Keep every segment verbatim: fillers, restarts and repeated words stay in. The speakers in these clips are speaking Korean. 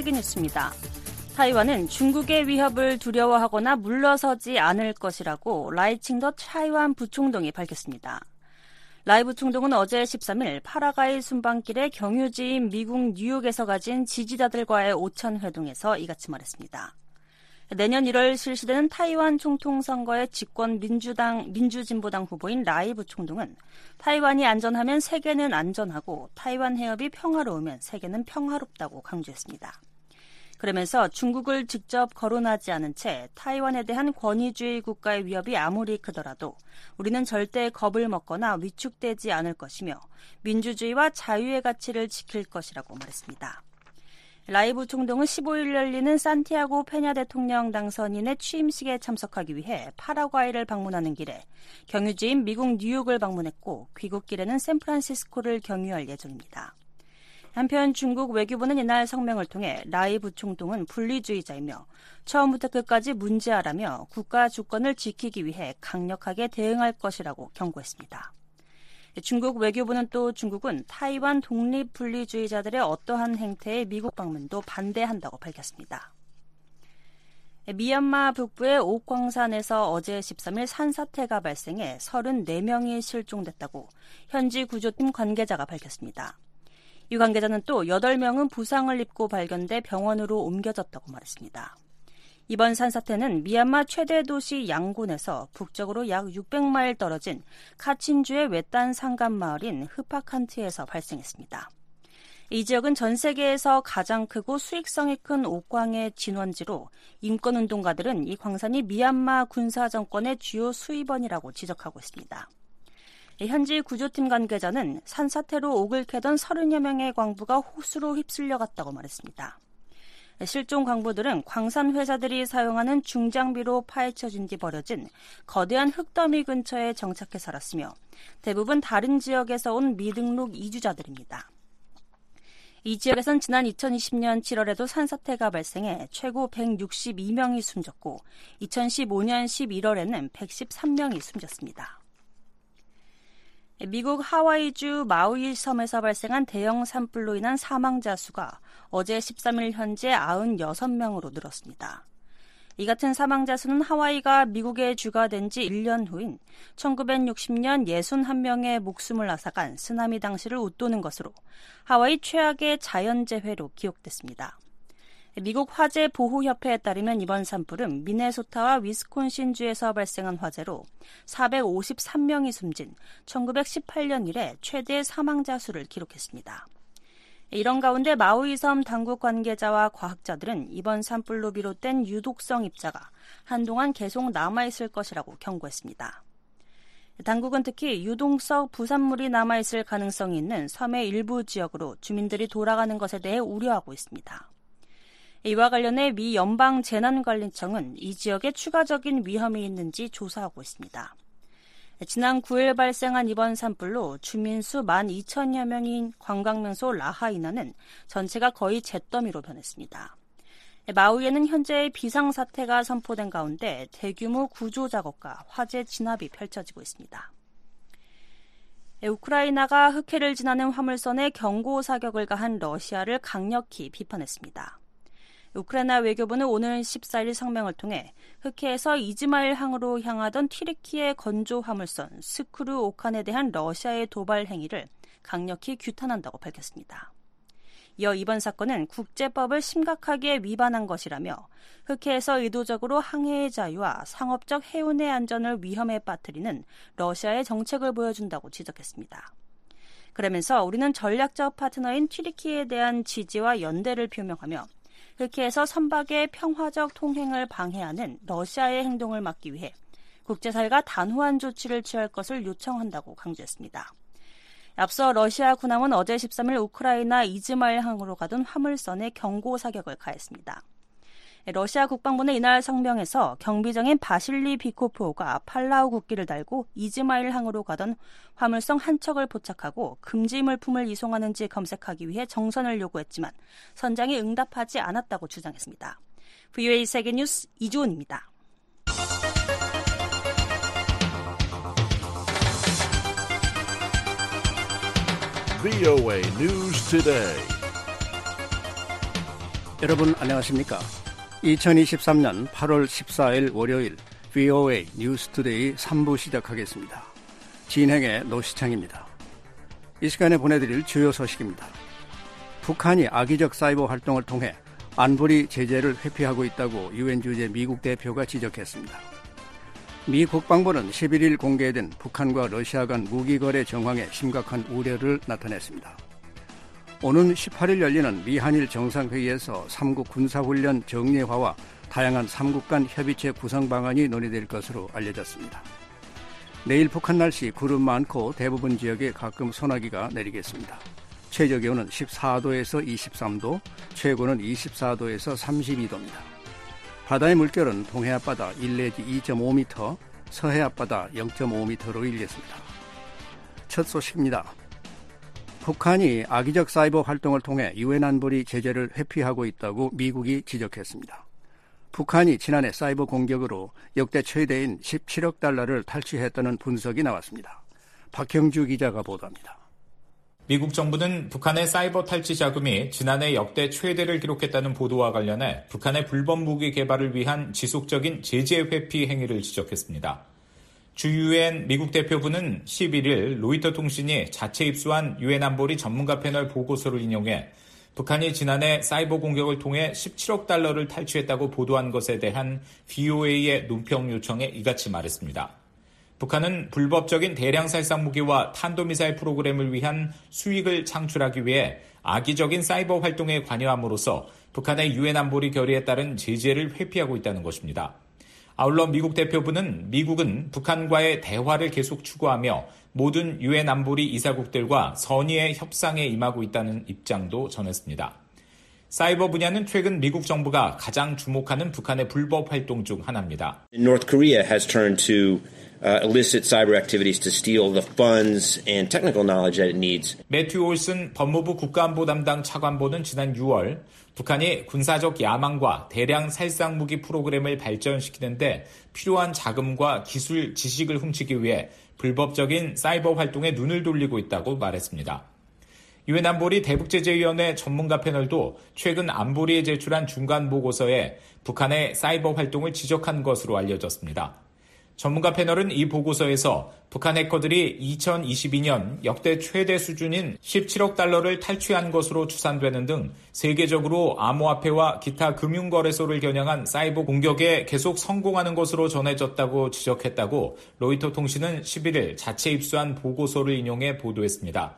세계뉴스입니다. 타이완은 중국의 위협을 두려워하거나 물러서지 않을 것이라고 라이칭더 타이완 부총동이 밝혔습니다. 라이 부총동은 어제 십삼일 파라과이 순방길의 경유지인 미국 뉴욕에서 가진 지지자들과의 오찬 회동에서 이같이 말했습니다. 내년 일월 실시되는 타이완 총통선거의 집권 민주당, 민주진보당 후보인 라이 부총동은 타이완이 안전하면 세계는 안전하고 타이완 해협이 평화로우면 세계는 평화롭다고 강조했습니다. 그러면서 중국을 직접 거론하지 않은 채 타이완에 대한 권위주의 국가의 위협이 아무리 크더라도 우리는 절대 겁을 먹거나 위축되지 않을 것이며 민주주의와 자유의 가치를 지킬 것이라고 말했습니다. 라이 부총동은 십오일 열리는 산티아고 페냐 대통령 당선인의 취임식에 참석하기 위해 파라과이를 방문하는 길에 경유지인 미국 뉴욕을 방문했고 귀국길에는 샌프란시스코를 경유할 예정입니다. 한편 중국 외교부는 이날 성명을 통해 라이 부총동은 분리주의자이며 처음부터 끝까지 문제아라며 국가 주권을 지키기 위해 강력하게 대응할 것이라고 경고했습니다. 중국 외교부는 또 중국은 타이완 독립분리주의자들의 어떠한 행태에 미국 방문도 반대한다고 밝혔습니다. 미얀마 북부의 옥광산에서 어제 십삼일 산사태가 발생해 서른네 명이 실종됐다고 현지 구조팀 관계자가 밝혔습니다. 이 관계자는 또 여덟 명은 부상을 입고 발견돼 병원으로 옮겨졌다고 말했습니다. 이번 산사태는 미얀마 최대 도시 양곤에서 북쪽으로 약 육백 마일 떨어진 카친주의 외딴 산간 마을인 흐파칸트에서 발생했습니다. 이 지역은 전 세계에서 가장 크고 수익성이 큰 옥광의 진원지로 인권운동가들은 이 광산이 미얀마 군사정권의 주요 수입원이라고 지적하고 있습니다. 현지 구조팀 관계자는 산사태로 옥을 캐던 서른여 명의 광부가 호수로 휩쓸려갔다고 말했습니다. 실종 광부들은 광산 회사들이 사용하는 중장비로 파헤쳐진 뒤 버려진 거대한 흙더미 근처에 정착해 살았으며 대부분 다른 지역에서 온 미등록 이주자들입니다. 이 지역에선 지난 이천이십년 칠월에도 산사태가 발생해 최고 백육십이 명이 숨졌고 이천십오년 십일월에는 백십삼 명이 숨졌습니다. 미국 하와이주 마우이 섬에서 발생한 대형 산불로 인한 사망자 수가 어제 십삼일 현재 구십육 명으로 늘었습니다. 이 같은 사망자 수는 하와이가 미국의 주가 된 지 일 년 후인 천구백육십년 육십일 명의 목숨을 앗아간 쓰나미 당시를 웃도는 것으로 하와이 최악의 자연재해로 기록됐습니다. 미국 화재보호협회에 따르면 이번 산불은 미네소타와 위스콘신주에서 발생한 화재로 사백오십삼 명이 숨진 천구백십팔년 이래 최대 사망자 수를 기록했습니다. 이런 가운데 마우이섬 당국 관계자와 과학자들은 이번 산불로 비롯된 유독성 입자가 한동안 계속 남아있을 것이라고 경고했습니다. 당국은 특히 유독성 부산물이 남아있을 가능성이 있는 섬의 일부 지역으로 주민들이 돌아가는 것에 대해 우려하고 있습니다. 이와 관련해 미 연방재난관리청은 이 지역에 추가적인 위험이 있는지 조사하고 있습니다. 지난 구일 발생한 이번 산불로 주민수 만 이천여 명인 관광명소 라하이나는 전체가 거의 잿더미로 변했습니다. 마우이에는 현재 비상사태가 선포된 가운데 대규모 구조작업과 화재 진압이 펼쳐지고 있습니다. 우크라이나가 흑해를 지나는 화물선에 경고 사격을 가한 러시아를 강력히 비판했습니다. 우크라이나 외교부는 오늘 십사일 성명을 통해 흑해에서 이즈마일 항으로 향하던 튀르키예 건조 화물선 스크루 오칸에 대한 러시아의 도발 행위를 강력히 규탄한다고 밝혔습니다. 이어 이번 사건은 국제법을 심각하게 위반한 것이라며 흑해에서 의도적으로 항해의 자유와 상업적 해운의 안전을 위험에 빠뜨리는 러시아의 정책을 보여준다고 지적했습니다. 그러면서 우리는 전략적 파트너인 튀르키예에 대한 지지와 연대를 표명하며 흑해에서 선박의 평화적 통행을 방해하는 러시아의 행동을 막기 위해 국제사회가 단호한 조치를 취할 것을 요청한다고 강조했습니다. 앞서 러시아 군함은 어제 십삼일 우크라이나 이즈마일 항으로 가던 화물선에 경고 사격을 가했습니다. 러시아 국방부는 이날 성명에서 경비정인 바실리 비코프호가 팔라우 국기를 달고 이즈마일 항으로 가던 화물선 한 척을 포착하고 금지 물품을 이송하는지 검색하기 위해 정선을 요구했지만 선장이 응답하지 않았다고 주장했습니다. 브이오에이 세계뉴스 이주은입니다. 브이오에이 News Today. 여러분 안녕하십니까? 이천이십삼년 팔월 십사일 월요일 브이오에이 뉴스투데이 삼 부 시작하겠습니다. 진행의 노시창입니다. 이 시간에 보내드릴 주요 소식입니다. 북한이 악의적 사이버 활동을 통해 안보리 제재를 회피하고 있다고 유엔 주재 미국 대표가 지적했습니다. 미 국방부는 십일일 공개된 북한과 러시아 간 무기거래 정황에 심각한 우려를 나타냈습니다. 오는 십팔일 열리는 미한일 정상회의에서 삼국 군사훈련 정례화와 다양한 삼국 간 협의체 구성 방안이 논의될 것으로 알려졌습니다. 내일 북한 날씨 구름 많고 대부분 지역에 가끔 소나기가 내리겠습니다. 최저기온은 십사도에서 이십삼도, 최고는 이십사도에서 삼십이도입니다. 바다의 물결은 동해 앞바다 일 내지 이 점 오 미터, 서해 앞바다 영 점 오 미터로 일겠습니다. 첫 소식입니다. 북한이 악의적 사이버 활동을 통해 유엔 안보리 제재를 회피하고 있다고 미국이 지적했습니다. 북한이 지난해 사이버 공격으로 역대 최대인 십칠억 달러를 탈취했다는 분석이 나왔습니다. 박형주 기자가 보도합니다. 미국 정부는 북한의 사이버 탈취 자금이 지난해 역대 최대를 기록했다는 보도와 관련해 북한의 불법 무기 개발을 위한 지속적인 제재 회피 행위를 지적했습니다. 주 유엔 미국 대표부는 십일일 로이터 통신이 자체 입수한 유엔 안보리 전문가 패널 보고서를 인용해 북한이 지난해 사이버 공격을 통해 십칠억 달러를 탈취했다고 보도한 것에 대한 브이오에이의 논평 요청에 이같이 말했습니다. 북한은 불법적인 대량 살상 무기와 탄도미사일 프로그램을 위한 수익을 창출하기 위해 악의적인 사이버 활동에 관여함으로써 북한의 유엔 안보리 결의에 따른 제재를 회피하고 있다는 것입니다. 아울러 미국 대표부는 미국은 북한과의 대화를 계속 추구하며 모든 유엔 안보리 이사국들과 선의의 협상에 임하고 있다는 입장도 전했습니다. 사이버 분야는 최근 미국 정부가 가장 주목하는 북한의 불법 활동 중 하나입니다. North Korea has turned to uh, illicit cyber activities to steal the funds and technical knowledge that it needs. 매튜 올슨 법무부 국가안보 담당 차관보는 지난 유월 북한이 군사적 야망과 대량 살상 무기 프로그램을 발전시키는데 필요한 자금과 기술 지식을 훔치기 위해 불법적인 사이버 활동에 눈을 돌리고 있다고 말했습니다. 유엔 안보리 대북제재위원회 전문가 패널도 최근 안보리에 제출한 중간 보고서에 북한의 사이버 활동을 지적한 것으로 알려졌습니다. 전문가 패널은 이 보고서에서 북한 해커들이 이천이십이년 역대 최대 수준인 십칠억 달러를 탈취한 것으로 추산되는 등 세계적으로 암호화폐와 기타 금융거래소를 겨냥한 사이버 공격에 계속 성공하는 것으로 전해졌다고 지적했다고 로이터 통신은 십일일 자체 입수한 보고서를 인용해 보도했습니다.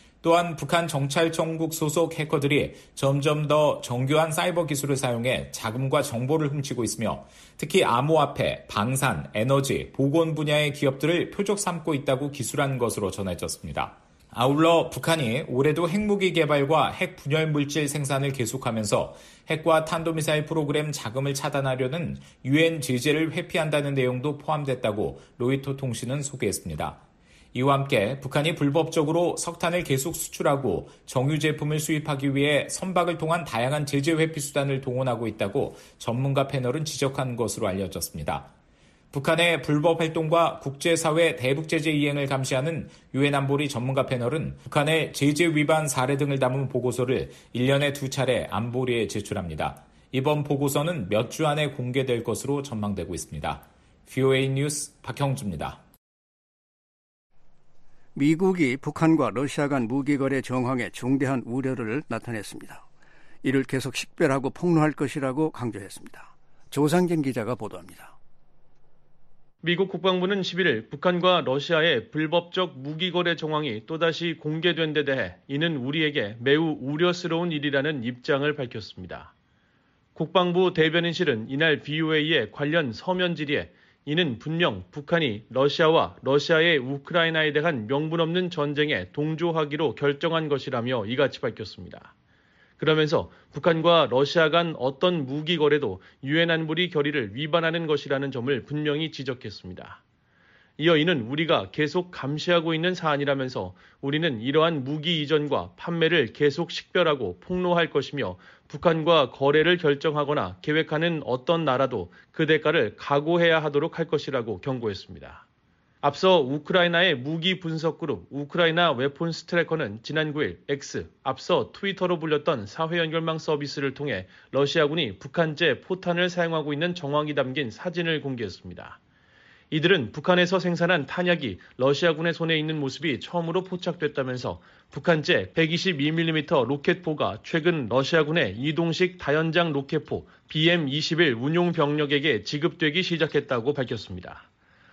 또한 북한 정찰청국 소속 해커들이 점점 더 정교한 사이버 기술을 사용해 자금과 정보를 훔치고 있으며 특히 암호화폐, 방산, 에너지, 보건 분야의 기업들을 표적 삼고 있다고 기술한 것으로 전해졌습니다. 아울러 북한이 올해도 핵무기 개발과 핵 분열 물질 생산을 계속하면서 핵과 탄도미사일 프로그램 자금을 차단하려는 유엔 제재를 회피한다는 내용도 포함됐다고 로이터 통신은 소개했습니다. 이와 함께 북한이 불법적으로 석탄을 계속 수출하고 정유 제품을 수입하기 위해 선박을 통한 다양한 제재 회피 수단을 동원하고 있다고 전문가 패널은 지적한 것으로 알려졌습니다. 북한의 불법 활동과 국제사회 대북제재 이행을 감시하는 유엔 안보리 전문가 패널은 북한의 제재 위반 사례 등을 담은 보고서를 일 년에 두 차례 안보리에 제출합니다. 이번 보고서는 몇 주 안에 공개될 것으로 전망되고 있습니다. 브이오에이 뉴스 박형주입니다. 미국이 북한과 러시아 간 무기거래 정황에 중대한 우려를 나타냈습니다. 이를 계속 식별하고 폭로할 것이라고 강조했습니다. 조상진 기자가 보도합니다. 미국 국방부는 십일일 북한과 러시아의 불법적 무기거래 정황이 또다시 공개된 데 대해 이는 우리에게 매우 우려스러운 일이라는 입장을 밝혔습니다. 국방부 대변인실은 이날 브이오에이의 관련 서면 질의에 이는 분명 북한이 러시아와 러시아의 우크라이나에 대한 명분 없는 전쟁에 동조하기로 결정한 것이라며 이같이 밝혔습니다. 그러면서 북한과 러시아 간 어떤 무기 거래도 유엔 안보리 결의를 위반하는 것이라는 점을 분명히 지적했습니다. 이어 이는 우리가 계속 감시하고 있는 사안이라면서 우리는 이러한 무기 이전과 판매를 계속 식별하고 폭로할 것이며 북한과 거래를 결정하거나 계획하는 어떤 나라도 그 대가를 각오해야 하도록 할 것이라고 경고했습니다. 앞서 우크라이나의 무기 분석 그룹 우크라이나 웨폰스 트래커는 지난 구일 X, 앞서 트위터로 불렸던 사회 연결망 서비스를 통해 러시아군이 북한제 포탄을 사용하고 있는 정황이 담긴 사진을 공개했습니다. 이들은 북한에서 생산한 탄약이 러시아군의 손에 있는 모습이 처음으로 포착됐다면서 북한제 백이십이 밀리미터 로켓포가 최근 러시아군의 이동식 다연장 로켓포 비엠 이십일 운용 병력에게 지급되기 시작했다고 밝혔습니다.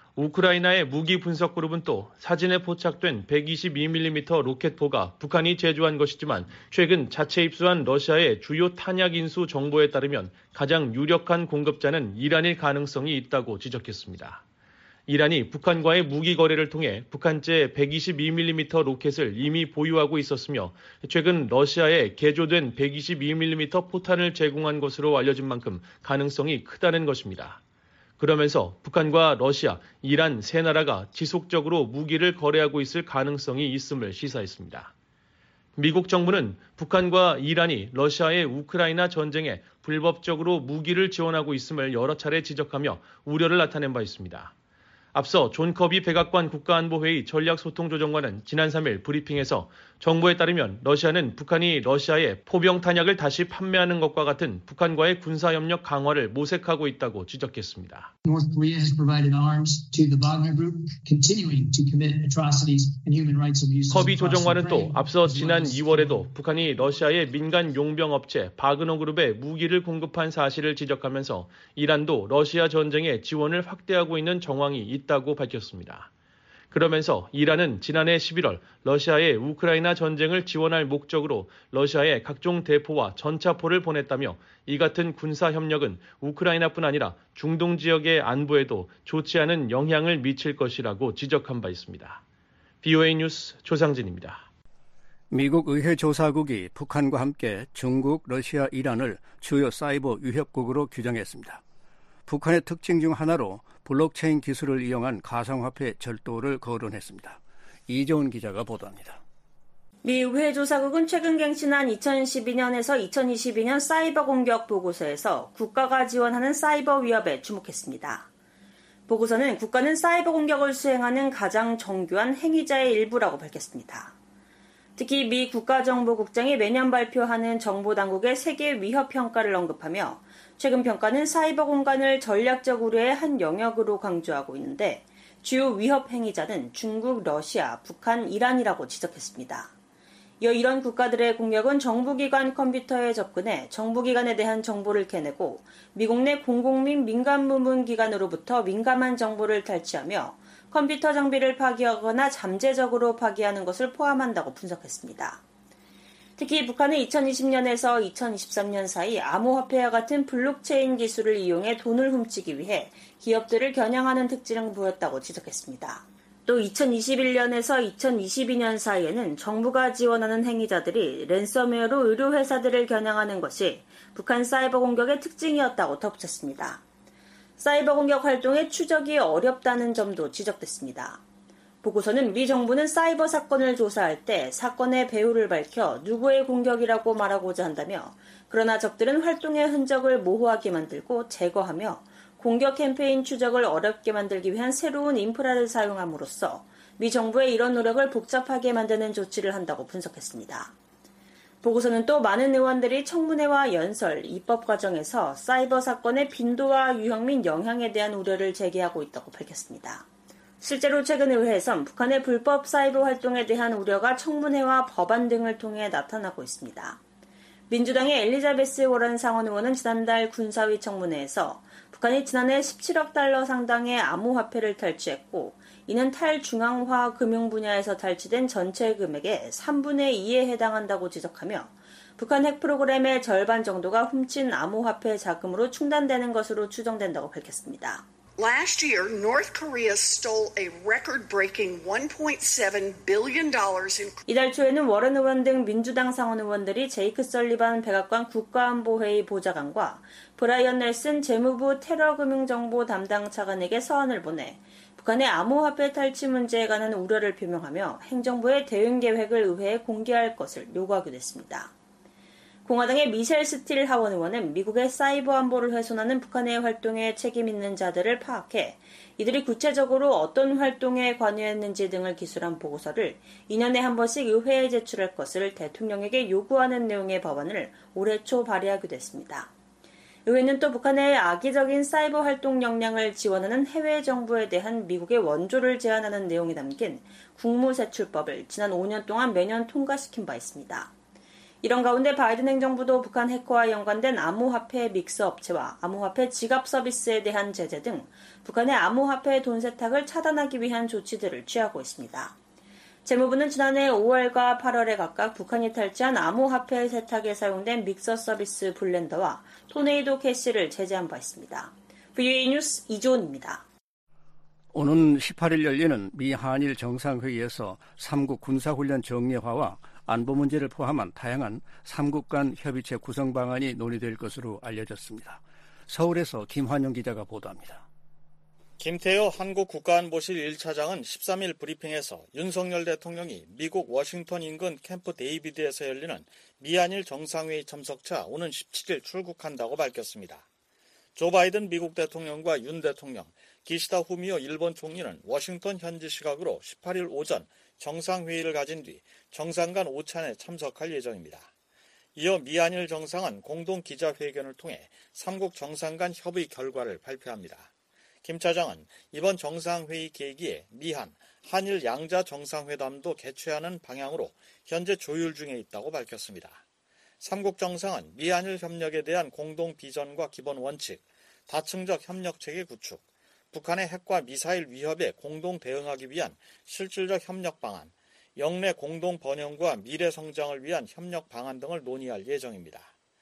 우크라이나의 무기 분석 그룹은 또 사진에 포착된 백이십이 밀리미터 로켓포가 북한이 제조한 것이지만 최근 자체 입수한 러시아의 주요 탄약 인수 정보에 따르면 가장 유력한 공급자는 이란일 가능성이 있다고 지적했습니다. 이란이 북한과의 무기 거래를 통해 북한제 백이십이 밀리미터 로켓을 이미 보유하고 있었으며 최근 러시아에 개조된 백이십이 밀리미터 포탄을 제공한 것으로 알려진 만큼 가능성이 크다는 것입니다. 그러면서 북한과 러시아, 이란 세 나라가 지속적으로 무기를 거래하고 있을 가능성이 있음을 시사했습니다. 미국 정부는 북한과 이란이 러시아의 우크라이나 전쟁에 불법적으로 무기를 지원하고 있음을 여러 차례 지적하며 우려를 나타낸 바 있습니다. 앞서 존 커비 백악관 국가안보회의 전략소통조정관은 지난 삼일 브리핑에서 정보에 따르면 러시아는 북한이 러시아에 포병 탄약을 다시 판매하는 것과 같은 북한과의 군사협력 강화를 모색하고 있다고 지적했습니다. North Korea has provided arms to the Wagner Group, continuing to commit atrocities and human rights abuses. 커비 조정관은 또 앞서 지난 이월에도 북한이 러시아의 민간 용병 업체 바그너 그룹에 무기를 공급한 사실을 지적하면서 이란도 러시아 전쟁에 지원을 확대하고 있는 정황이 있다고 밝혔습니다. 그러면서 이란은 지난해 십일월 러시아의 우크라이나 전쟁을 지원할 목적으로 러시아에 각종 대포와 전차포를 보냈다며 이 같은 군사협력은 우크라이나뿐 아니라 중동 지역의 안보에도 좋지 않은 영향을 미칠 것이라고 지적한 바 있습니다. 비오에이 뉴스 조상진입니다. 미국 의회 조사국이 북한과 함께 중국, 러시아, 이란을 주요 사이버 위협국으로 규정했습니다. 북한의 특징 중 하나로 블록체인 기술을 이용한 가상화폐 절도를 거론했습니다. 이재훈 기자가 보도합니다. 미 의회 조사국은 최근 갱신한 이천십이 년에서 이천이십이 년 사이버 공격 보고서에서 국가가 지원하는 사이버 위협에 주목했습니다. 보고서는 국가는 사이버 공격을 수행하는 가장 정교한 행위자의 일부라고 밝혔습니다. 특히 미 국가정보국장이 매년 발표하는 정보당국의 세계 위협 평가를 언급하며 최근 평가는 사이버 공간을 전략적 우려의 한 영역으로 강조하고 있는데 주요 위협 행위자는 중국, 러시아, 북한, 이란이라고 지적했습니다. 이어 이런 국가들의 공격은 정부기관 컴퓨터에 접근해 정부기관에 대한 정보를 캐내고 미국 내 공공 및 민간 부문 기관으로부터 민감한 정보를 탈취하며 컴퓨터 장비를 파기하거나 잠재적으로 파기하는 것을 포함한다고 분석했습니다. 특히 북한은 이천이십 년에서 이천이십삼 년 사이 암호화폐와 같은 블록체인 기술을 이용해 돈을 훔치기 위해 기업들을 겨냥하는 특징을 보였다고 지적했습니다. 또 이천이십일 년에서 이천이십이 년 사이에는 정부가 지원하는 행위자들이 랜섬웨어로 의료회사들을 겨냥하는 것이 북한 사이버 공격의 특징이었다고 덧붙였습니다. 사이버 공격 활동의 추적이 어렵다는 점도 지적됐습니다. 보고서는 미 정부는 사이버 사건을 조사할 때 사건의 배후를 밝혀 누구의 공격이라고 말하고자 한다며 그러나 적들은 활동의 흔적을 모호하게 만들고 제거하며 공격 캠페인 추적을 어렵게 만들기 위한 새로운 인프라를 사용함으로써 미 정부의 이런 노력을 복잡하게 만드는 조치를 한다고 분석했습니다. 보고서는 또 많은 의원들이 청문회와 연설, 입법 과정에서 사이버 사건의 빈도와 유형 및 영향에 대한 우려를 제기하고 있다고 밝혔습니다. 실제로 최근 의회에선 북한의 불법 사이버 활동에 대한 우려가 청문회와 법안 등을 통해 나타나고 있습니다. 민주당의 엘리자베스 워런 상원 의원은 지난달 군사위 청문회에서 북한이 지난해 십칠억 달러 상당의 암호화폐를 탈취했고 이는 탈중앙화 금융 분야에서 탈취된 전체 금액의 삼분의 이에 해당한다고 지적하며 북한 핵 프로그램의 절반 정도가 훔친 암호화폐 자금으로 충당되는 것으로 추정된다고 밝혔습니다. Last year, North Korea stole a record-breaking one point seven billion dollars in 이달 초에는 워런 의원 등 민주당 상원 의원들이 제이크 설리반 백악관 국가안보회의 보좌관과 브라이언 넬슨 재무부 테러금융정보 담당 차관에게 서한을 보내 북한의 암호화폐 탈취 문제에 관한 우려를 표명하며 행정부의 대응 계획을 의회에 공개할 것을 요구하기도 했습니다. 공화당의 미셸 스틸 하원 의원은 미국의 사이버 안보를 훼손하는 북한의 활동에 책임 있는 자들을 파악해 이들이 구체적으로 어떤 활동에 관여했는지 등을 기술한 보고서를 이 년에 한 번씩 의회에 제출할 것을 대통령에게 요구하는 내용의 법안을 올해 초 발의하기도 했습니다. 의회는 또 북한의 악의적인 사이버 활동 역량을 지원하는 해외 정부에 대한 미국의 원조를 제한하는 내용이 담긴 국무세출법을 지난 오 년 동안 매년 통과시킨 바 있습니다. 이런 가운데 바이든 행정부도 북한 해커와 연관된 암호화폐 믹스 업체와 암호화폐 지갑 서비스에 대한 제재 등 북한의 암호화폐 돈 세탁을 차단하기 위한 조치들을 취하고 있습니다. 재무부는 지난해 오월과 팔월에 각각 북한이 탈취한 암호화폐 세탁에 사용된 믹서 서비스 블렌더와 토네이도 캐시를 제재한 바 있습니다. 브이오에이 뉴스 이조은입니다. 오는 십팔 일 열리는 미 한일 정상회의에서 삼국 군사훈련 정례화와 안보 문제를 포함한 다양한 삼국 간 협의체 구성 방안이 논의될 것으로 알려졌습니다. 서울에서 김환영 기자가 보도합니다. 김태효 한국국가안보실 일 차장은 십삼 일 브리핑에서 윤석열 대통령이 미국 워싱턴 인근 캠프 데이비드에서 열리는 미한일 정상회의 참석차 오는 십칠 일 출국한다고 밝혔습니다. 조 바이든 미국 대통령과 윤 대통령, 기시다 후미오 일본 총리는 워싱턴 현지 시각으로 십팔 일 오전 정상회의를 가진 뒤 정상 간 오찬에 참석할 예정입니다. 이어 미한일 정상은 공동 기자회견을 통해 삼국 정상 간 협의 결과를 발표합니다. 김 차장은 이번 정상회의 계기에 미한, 한일 양자 정상회담도 개최하는 방향으로 현재 조율 중에 있다고 밝혔습니다. 삼국 정상은 미한일 협력에 대한 공동 비전과 기본 원칙, 다층적 협력체계 구축, 북한의 핵과 미사일 위협에 공동 대응하기 위한 실질적 협력 방안, 영내 공동 번영과 미래 성장을 위한 협력 방안 등을 논의할 예정입니다.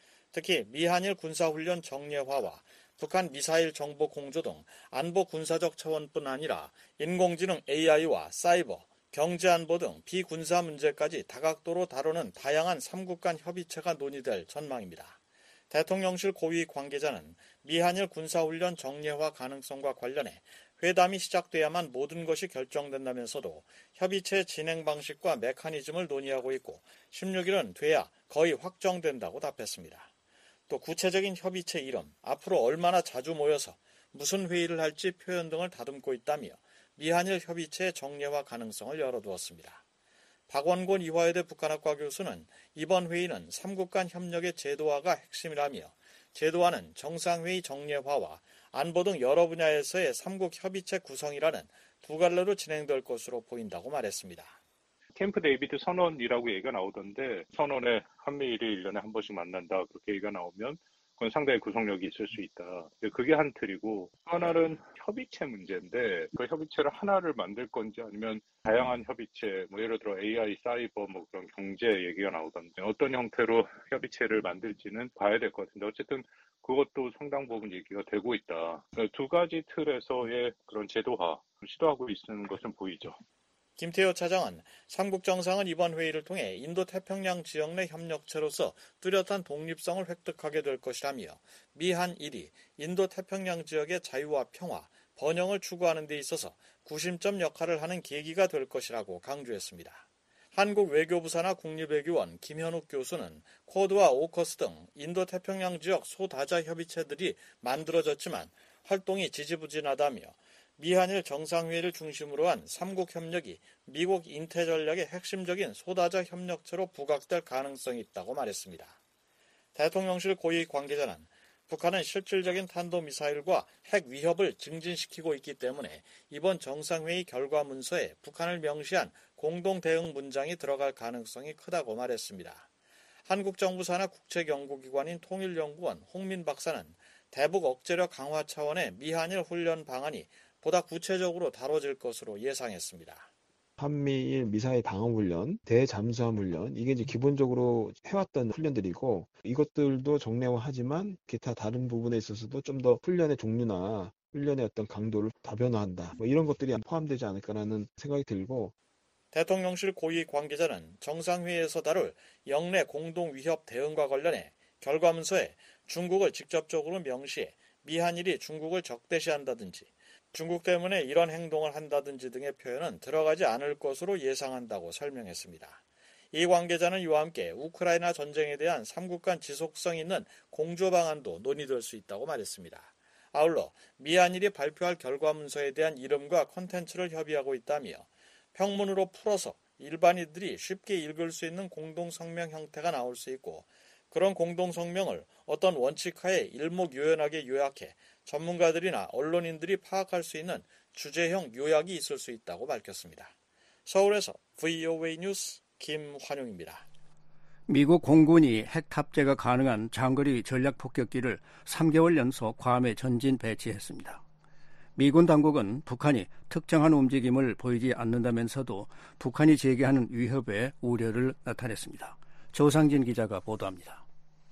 특히 미한일 군사훈련 정례화와 북한 미사일 정보 공조 등 안보 군사적 차원뿐 아니라 인공지능 에이아이와 사이버, 경제안보 등 비군사 문제까지 다각도로 다루는 다양한 삼국 간 협의체가 논의될 전망입니다. 대통령실 고위 관계자는 미한일 군사훈련 정례화 가능성과 관련해 회담이 시작돼야만 모든 것이 결정된다면서도 협의체 진행 방식과 메커니즘을 논의하고 있고 십육 일은 돼야 거의 확정된다고 답했습니다. 또 구체적인 협의체 이름, 앞으로 얼마나 자주 모여서 무슨 회의를 할지 표현 등을 다듬고 있다며 미한일 협의체 정례화 가능성을 열어두었습니다. 박원곤 이화여대 북한학과 교수는 이번 회의는 삼국 간 협력의 제도화가 핵심이라며 제도화는 정상회의 정례화와 안보 등 여러 분야에서의 삼국 협의체 구성이라는 두 갈래로 진행될 것으로 보인다고 말했습니다. 캠프 데이비드 선언이라고 얘기가 나오던데 선언에 한미일이 일 년에 한 번씩 만난다 그렇게 얘기가 나오면 그건 상당히 구속력이 있을 수 있다. 그게 한 틀이고 하나는 협의체 문제인데 그 협의체를 하나를 만들 건지 아니면 다양한 협의체 뭐 예를 들어 에이아이, 사이버 뭐 그런 경제 얘기가 나오던데 어떤 형태로 협의체를 만들지는 봐야 될 것 같은데 어쨌든 그것도 상당 부분 얘기가 되고 있다. 두 가지 틀에서의 그런 제도화 시도하고 있는 것은 보이죠. 김태효 차장은 삼국 정상은 이번 회의를 통해 인도태평양 지역 내 협력체로서 뚜렷한 독립성을 획득하게 될 것이라며 미한일이 인도태평양 지역의 자유와 평화, 번영을 추구하는 데 있어서 구심점 역할을 하는 계기가 될 것이라고 강조했습니다. 한국 외교부 산하 국립외교원 김현욱 교수는 쿼드와 오커스 등 인도태평양 지역 소다자 협의체들이 만들어졌지만 활동이 지지부진하다며 미한일 정상회의를 중심으로 한 삼국 협력이 미국 인태 전략의 핵심적인 소다자 협력체로 부각될 가능성이 있다고 말했습니다. 대통령실 고위 관계자는 북한은 실질적인 탄도미사일과 핵 위협을 증진시키고 있기 때문에 이번 정상회의 결과 문서에 북한을 명시한 공동대응 문장이 들어갈 가능성이 크다고 말했습니다. 한국정부 산하 국책연구기관인 통일연구원 홍민 박사는 대북 억제력 강화 차원의 미한일 훈련 방안이 보다 구체적으로 다뤄질 것으로 예상했습니다. 한미일 미사일 방어 훈련, 대잠수함 훈련, 이게 이제 기본적으로 해왔던 훈련들이고 이것들도 정례화하지만 기타 다른 부분에 있어서도 좀 더 훈련의 종류나 훈련의 어떤 강도를 다변화한다. 뭐 이런 것들이 포함되지 않을까라는 생각이 들고 대통령실 고위 관계자는 정상회의에서 다룰 영내 공동위협 대응과 관련해 결과문서에 중국을 직접적으로 명시해 미한일이 중국을 적대시한다든지 중국 때문에 이런 행동을 한다든지 등의 표현은 들어가지 않을 것으로 예상한다고 설명했습니다. 이 관계자는 이와 함께 우크라이나 전쟁에 대한 삼국 간 지속성 있는 공조 방안도 논의될 수 있다고 말했습니다. 아울러 미한일이 발표할 결과문서에 대한 이름과 콘텐츠를 협의하고 있다며 평문으로 풀어서 일반인들이 쉽게 읽을 수 있는 공동성명 형태가 나올 수 있고 그런 공동성명을 어떤 원칙하에 일목요연하게 요약해 전문가들이나 언론인들이 파악할 수 있는 주제형 요약이 있을 수 있다고 밝혔습니다. 서울에서 브이오에이 뉴스 김환용입니다. 미국 공군이 핵 탑재가 가능한 장거리 전략폭격기를 삼 개월 연속 괌에 전진 배치했습니다. 미군 당국은 북한이 특정한 움직임을 보이지 않는다면서도 북한이 제기하는 위협에 우려를 나타냈습니다. 조상진 기자가 보도합니다.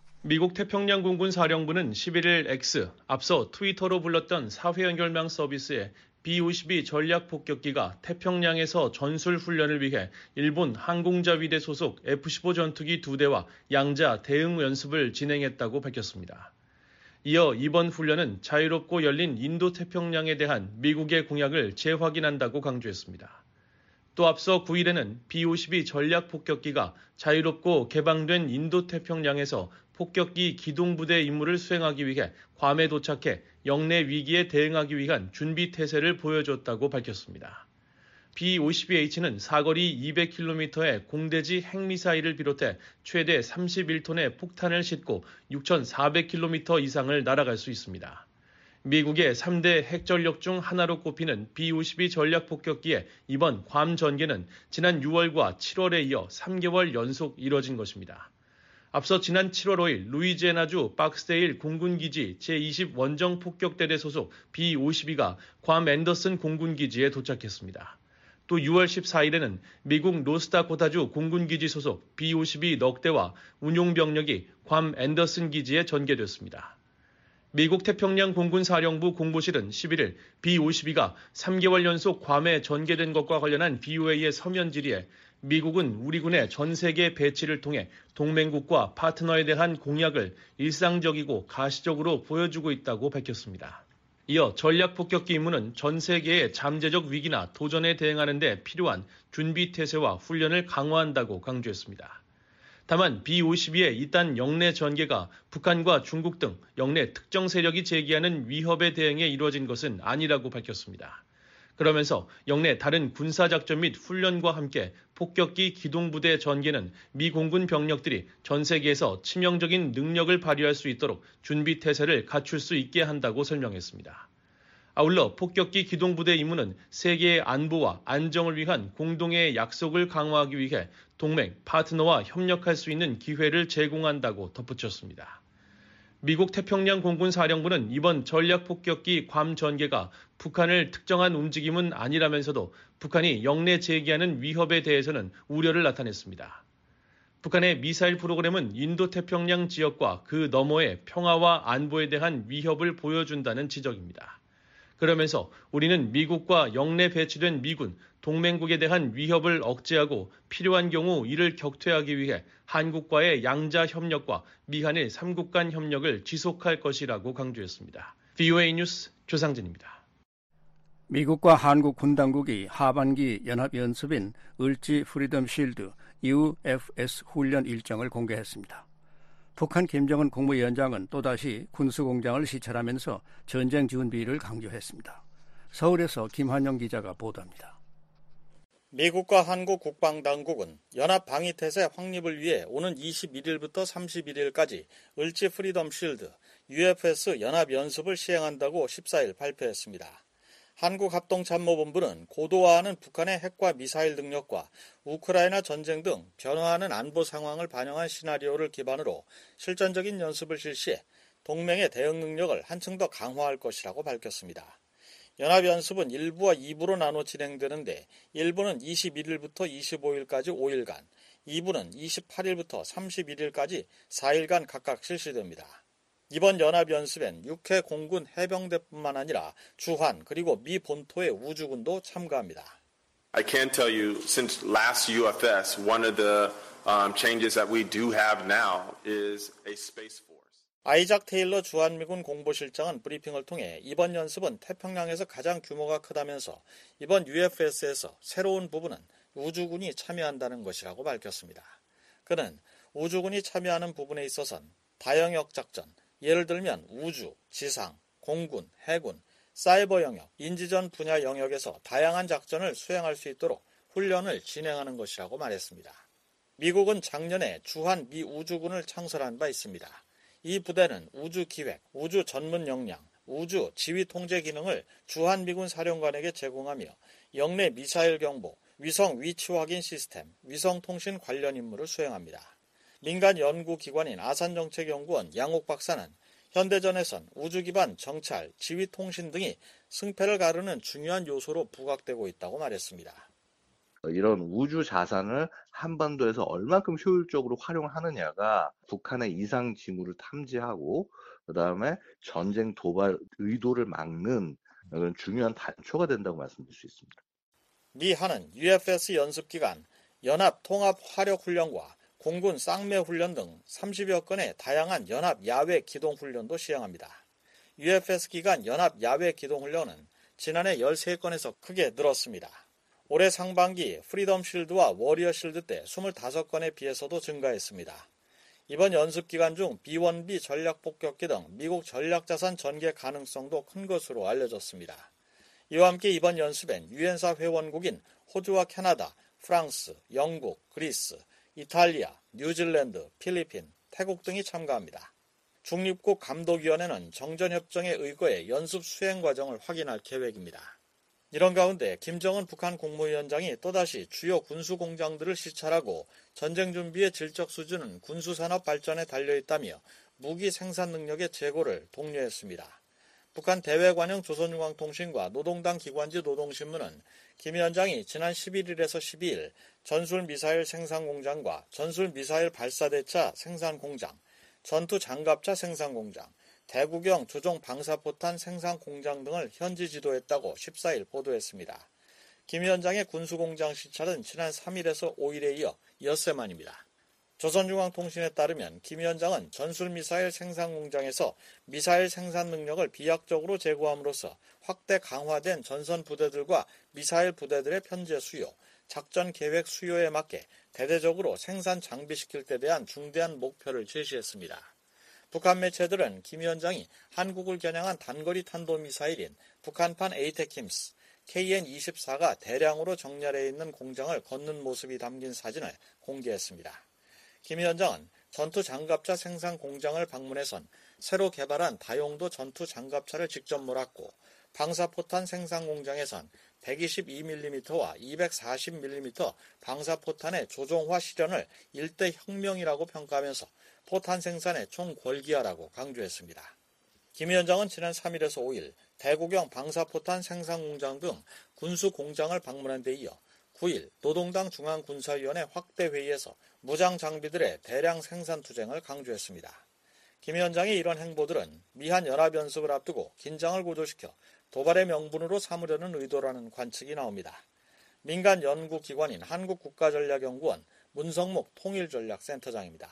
미국 태평양 공군 사령부는 십일일 X, 앞서 트위터로 불렀던 사회 연결망 서비스에 비 오십이 전략폭격기가 태평양에서 전술 훈련을 위해 일본 항공자위대 소속 에프 십오 전투기 두 대와 양자 대응 연습을 진행했다고 밝혔습니다. 이어 이번 훈련은 자유롭고 열린 인도태평양에 대한 미국의 공약을 재확인한다고 강조했습니다. 또 앞서 구일에는 비 오십이 전략폭격기가 자유롭고 개방된 인도태평양에서 폭격기 기동부대 임무를 수행하기 위해 괌에 도착해 영내 위기에 대응하기 위한 준비 태세를 보여줬다고 밝혔습니다. 비 오십이 에이치는 사거리 이백 킬로미터의 공대지 핵미사일을 비롯해 최대 삼십일 톤의 폭탄을 싣고 육천사백 킬로미터 이상을 날아갈 수 있습니다. 미국의 삼 대 핵전력 중 하나로 꼽히는 비 오십이 전략폭격기의 이번 괌 전개는 지난 유월과 칠월에 이어 삼 개월 연속 이뤄진 것입니다. 앞서 지난 칠월 오일 루이지애나주 박스데일 공군기지 제이십 원정폭격대대 소속 비 오십이가 괌 앤더슨 공군기지에 도착했습니다. 또 유월 십사일에는 미국 노스다코타주 공군기지 소속 비 오십이 넉대와 운용병력이 괌 앤더슨 기지에 전개됐습니다. 미국 태평양 공군사령부 공보실은 십일일 비 오십이가 삼 개월 연속 괌에 전개된 것과 관련한 브이오에이의 서면 질의에 미국은 우리 군의 전 세계 배치를 통해 동맹국과 파트너에 대한 공약을 일상적이고 가시적으로 보여주고 있다고 밝혔습니다. 이어 전략폭격기 임무는 전 세계의 잠재적 위기나 도전에 대응하는 데 필요한 준비 태세와 훈련을 강화한다고 강조했습니다. 다만 비 오십이의 이딴 영내 전개가 북한과 중국 등 영내 특정 세력이 제기하는 위협에 대응해 이루어진 것은 아니라고 밝혔습니다. 그러면서 영내 다른 군사작전 및 훈련과 함께 폭격기 기동부대 전개는 미 공군 병력들이 전 세계에서 치명적인 능력을 발휘할 수 있도록 준비 태세를 갖출 수 있게 한다고 설명했습니다. 아울러 폭격기 기동부대 임무는 세계의 안보와 안정을 위한 공동의 약속을 강화하기 위해 동맹, 파트너와 협력할 수 있는 기회를 제공한다고 덧붙였습니다. 미국 태평양 공군 사령부는 이번 전략폭격기 괌 전개가 북한을 특정한 움직임은 아니라면서도 북한이 영내 제기하는 위협에 대해서는 우려를 나타냈습니다. 북한의 미사일 프로그램은 인도태평양 지역과 그 너머의 평화와 안보에 대한 위협을 보여준다는 지적입니다. 그러면서 우리는 미국과 영내 배치된 미군, 동맹국에 대한 위협을 억제하고 필요한 경우 이를 격퇴하기 위해 한국과의 양자 협력과 미한일 삼국 간 협력을 지속할 것이라고 강조했습니다. 브이오에이 뉴스 조상진입니다. 미국과 한국 군 당국이 하반기 연합연습인 을지 프리덤 실드 유에프에스 훈련 일정을 공개했습니다. 북한 김정은 국무위원장은 또다시 군수공장을 시찰하면서 전쟁 준비를 강조했습니다. 서울에서 김환영 기자가 보도합니다. 미국과 한국 국방당국은 연합방위태세 확립을 위해 오는 이십일일부터 삼십일일까지 을지 프리덤 실드 유에프에스 연합연습을 시행한다고 십사일 발표했습니다. 한국합동참모본부는 고도화하는 북한의 핵과 미사일 능력과 우크라이나 전쟁 등 변화하는 안보 상황을 반영한 시나리오를 기반으로 실전적인 연습을 실시해 동맹의 대응 능력을 한층 더 강화할 것이라고 밝혔습니다. 연합연습은 일 부와 이 부로 나눠 진행되는데 일 부는 이십일일부터 이십오일까지 오일간, 이 부는 이십팔일부터 삼십일일까지 사일간 각각 실시됩니다. 이번 연합연습엔 육 회 공군 해병대뿐만 아니라 주한 그리고 미 본토의 우주군도 참가합니다. I can tell you since last 유에프에스, one of the um, changes that we do have now is a space force. 아이작 테일러 주한미군 공보실장은 브리핑을 통해 이번 연습은 태평양에서 가장 규모가 크다면서 이번 유에프에스에서 새로운 부분은 우주군이 참여한다는 것이라고 밝혔습니다. 그는 우주군이 참여하는 부분에 있어서는 다영역 작전, 예를 들면 우주, 지상, 공군, 해군, 사이버 영역, 인지전 분야 영역에서 다양한 작전을 수행할 수 있도록 훈련을 진행하는 것이라고 말했습니다. 미국은 작년에 주한 미 우주군을 창설한 바 있습니다. 이 부대는 우주 기획, 우주 전문 역량, 우주 지휘 통제 기능을 주한미군 사령관에게 제공하며 영내 미사일 경보, 위성 위치 확인 시스템, 위성 통신 관련 임무를 수행합니다. 민간 연구기관인 아산정책연구원 양옥 박사는 현대전에선 우주 기반 정찰, 지휘 통신 등이 승패를 가르는 중요한 요소로 부각되고 있다고 말했습니다. 이런 우주 자산을 한반도에서 얼만큼 효율적으로 활용하느냐가 북한의 이상 징후를 탐지하고 그다음에 전쟁 도발 의도를 막는 그런 중요한 단초가 된다고 말씀드릴 수 있습니다. 미 한은 유에프에스 연습 기간 연합 통합 화력 훈련과 공군 쌍매 훈련 등 삼십여 건의 다양한 연합 야외 기동 훈련도 시행합니다. 유에프에스 기간 연합 야외 기동 훈련은 지난해 열세 건에서 크게 늘었습니다. 올해 상반기 프리덤 실드와 워리어 실드 때 이십오 건에 비해서도 증가했습니다. 이번 연습 기간 중 비 원 비 전략 폭격기 등 미국 전략자산 전개 가능성도 큰 것으로 알려졌습니다. 이와 함께 이번 연습엔 유엔사 회원국인 호주와 캐나다, 프랑스, 영국, 그리스, 이탈리아, 뉴질랜드, 필리핀, 태국 등이 참가합니다. 중립국 감독위원회는 정전협정에 의거해 연습 수행 과정을 확인할 계획입니다. 이런 가운데 김정은 북한 국무위원장이 또다시 주요 군수공장들을 시찰하고 전쟁 준비의 질적 수준은 군수산업 발전에 달려있다며 무기 생산 능력의 제고를 독려했습니다. 북한 대외관영 조선중앙통신과 노동당 기관지 노동신문은 김 위원장이 지난 십일일에서 십이일 전술미사일 생산공장과 전술미사일 발사대차 생산공장, 전투장갑차 생산공장, 대구경 조종 방사포탄 생산공장 등을 현지 지도했다고 십사일 보도했습니다. 김 위원장의 군수공장 시찰은 지난 삼일에서 오일에 이어 엿새 만입니다. 조선중앙통신에 따르면 김 위원장은 전술미사일 생산공장에서 미사일 생산 능력을 비약적으로 제고함으로써 확대 강화된 전선 부대들과 미사일 부대들의 편제 수요, 작전 계획 수요에 맞게 대대적으로 생산 장비시킬 데 대한 중대한 목표를 제시했습니다. 북한 매체들은 김 위원장이 한국을 겨냥한 단거리 탄도미사일인 북한판 에이테킴스 케이엔 이십사가 대량으로 정렬해 있는 공장을 걷는 모습이 담긴 사진을 공개했습니다. 김 위원장은 전투장갑차 생산 공장을 방문해선 새로 개발한 다용도 전투장갑차를 직접 몰았고 방사포탄 생산 공장에선 백이십이 밀리미터와 이백사십 밀리미터 방사포탄의 조종화 실현을 일대 혁명이라고 평가하면서 포탄 생산의 총궐기하라고 강조했습니다. 김 위원장은 지난 삼일에서 오일 대구경 방사포탄 생산 공장 등 군수 공장을 방문한 데 이어 구일 노동당 중앙군사위원회 확대회의에서 무장 장비들의 대량 생산 투쟁을 강조했습니다. 김 위원장의 이런 행보들은 미한 연합연습을 앞두고 긴장을 고조시켜 도발의 명분으로 삼으려는 의도라는 관측이 나옵니다. 민간 연구기관인 한국국가전략연구원 문성목 통일전략센터장입니다.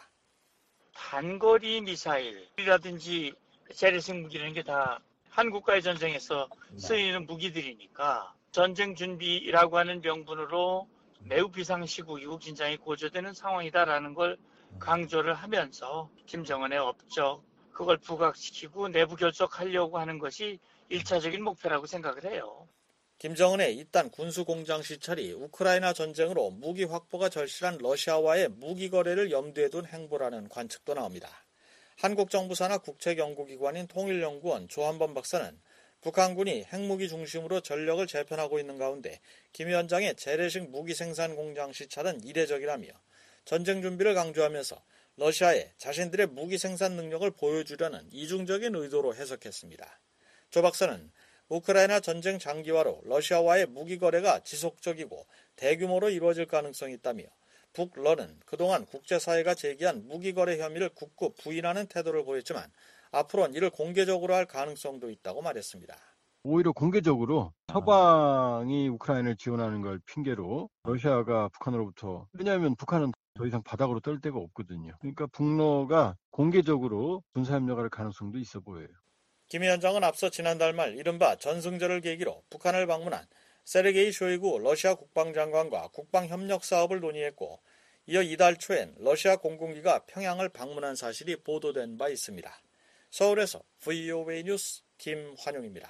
단거리 미사일이라든지 재래식 무기라는 게 다 한국과의 전쟁에서 쓰이는 무기들이니까 전쟁 준비라고 하는 명분으로 매우 비상시국이고 긴장이 고조되는 상황이다라는 걸 강조를 하면서 김정은의 업적, 그걸 부각시키고 내부 결속하려고 하는 것이 일차적인 목표라고 생각을 해요. 김정은의 이딴 군수공장 시찰이 우크라이나 전쟁으로 무기 확보가 절실한 러시아와의 무기 거래를 염두에 둔 행보라는 관측도 나옵니다. 한국 정부 산하 국책연구기관인 통일연구원 조한범 박사는 북한군이 핵무기 중심으로 전력을 재편하고 있는 가운데 김 위원장의 재래식 무기 생산 공장 시찰은 이례적이라며 전쟁 준비를 강조하면서 러시아에 자신들의 무기 생산 능력을 보여주려는 이중적인 의도로 해석했습니다. 조 박사는 우크라이나 전쟁 장기화로 러시아와의 무기 거래가 지속적이고 대규모로 이루어질 가능성이 있다며 북러는 그동안 국제사회가 제기한 무기 거래 혐의를 굳고 부인하는 태도를 보였지만 앞으로는 이를 공개적으로 할 가능성도 있다고 말했습니다. 오히려 공개적으로 서방이 우크라이나를 지원하는 걸 핑계로 러시아가 북한으로부터, 왜냐하면 북한은 더 이상 바닥으로 떨 데가 없거든요. 그러니까 북러가 공개적으로 군사협력을 할 가능성도 있어 보여요. 김 위원장은 앞서 지난달 말 이른바 전승절을 계기로 북한을 방문한 세르게이 쇼이구 러시아 국방장관과 국방협력 사업을 논의했고 이어 이달 초엔 러시아 공군기가 평양을 방문한 사실이 보도된 바 있습니다. 서울에서 브이오에이 뉴스 김환용입니다.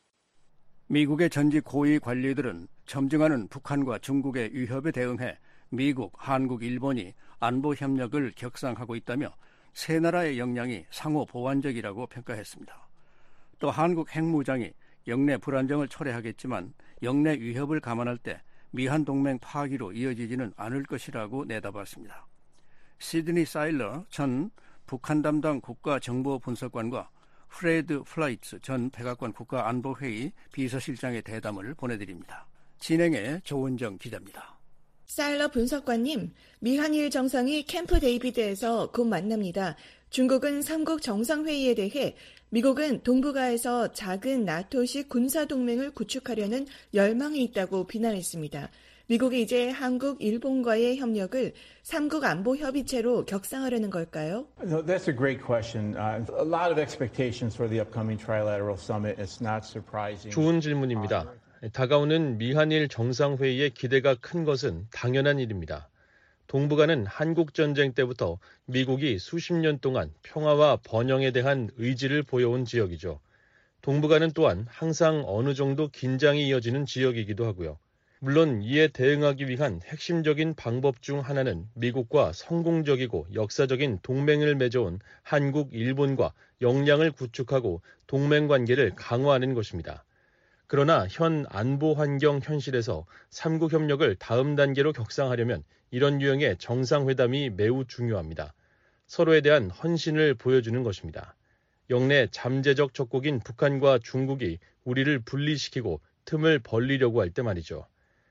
미국의 전직 고위 관리들은 점증하는 북한과 중국의 위협에 대응해 미국, 한국, 일본이 안보 협력을 격상하고 있다며 세 나라의 역량이 상호 보완적이라고 평가했습니다. 또 한국 핵무장이 영내 불안정을 초래하겠지만 영내 위협을 감안할 때 미한 동맹 파기로 이어지지는 않을 것이라고 내다봤습니다. 시드니 사일러 전 북한 담당 국가정보분석관과 프레드 플라이츠 전 백악관 국가안보회의 비서실장의 대담을 보내드립니다. 진행의 조은정 기자입니다. 사일러 분석관님, 미한일 정상이 캠프 데이비드에서 곧 만납니다. 중국은 삼국 정상회의에 대해 미국은 동북아에서 작은 나토식 군사동맹을 구축하려는 열망이 있다고 비난했습니다. 미국이 이제 한국, 일본과의 협력을 삼국 안보협의체로 격상하려는 걸까요? That's a great question. Uh, a lot of expectations for the upcoming trilateral summit. It's not surprising. 좋은 질문입니다. 다가오는 미한일 정상회의의 기대가 큰 것은 당연한 일입니다. 동북아는 한국전쟁 때부터 미국이 수십 년 동안 평화와 번영에 대한 의지를 보여온 지역이죠. 동북아는 또한 항상 어느 정도 긴장이 이어지는 지역이기도 하고요. 물론 이에 대응하기 위한 핵심적인 방법 중 하나는 미국과 성공적이고 역사적인 동맹을 맺어온 한국, 일본과 역량을 구축하고 동맹 관계를 강화하는 것입니다. 그러나 현 안보 환경 현실에서 삼국 협력을 다음 단계로 격상하려면 이런 유형의 정상회담이 매우 중요합니다. 서로에 대한 헌신을 보여주는 것입니다. 영내 잠재적 적국인 북한과 중국이 우리를 분리시키고 틈을 벌리려고 할 때 말이죠.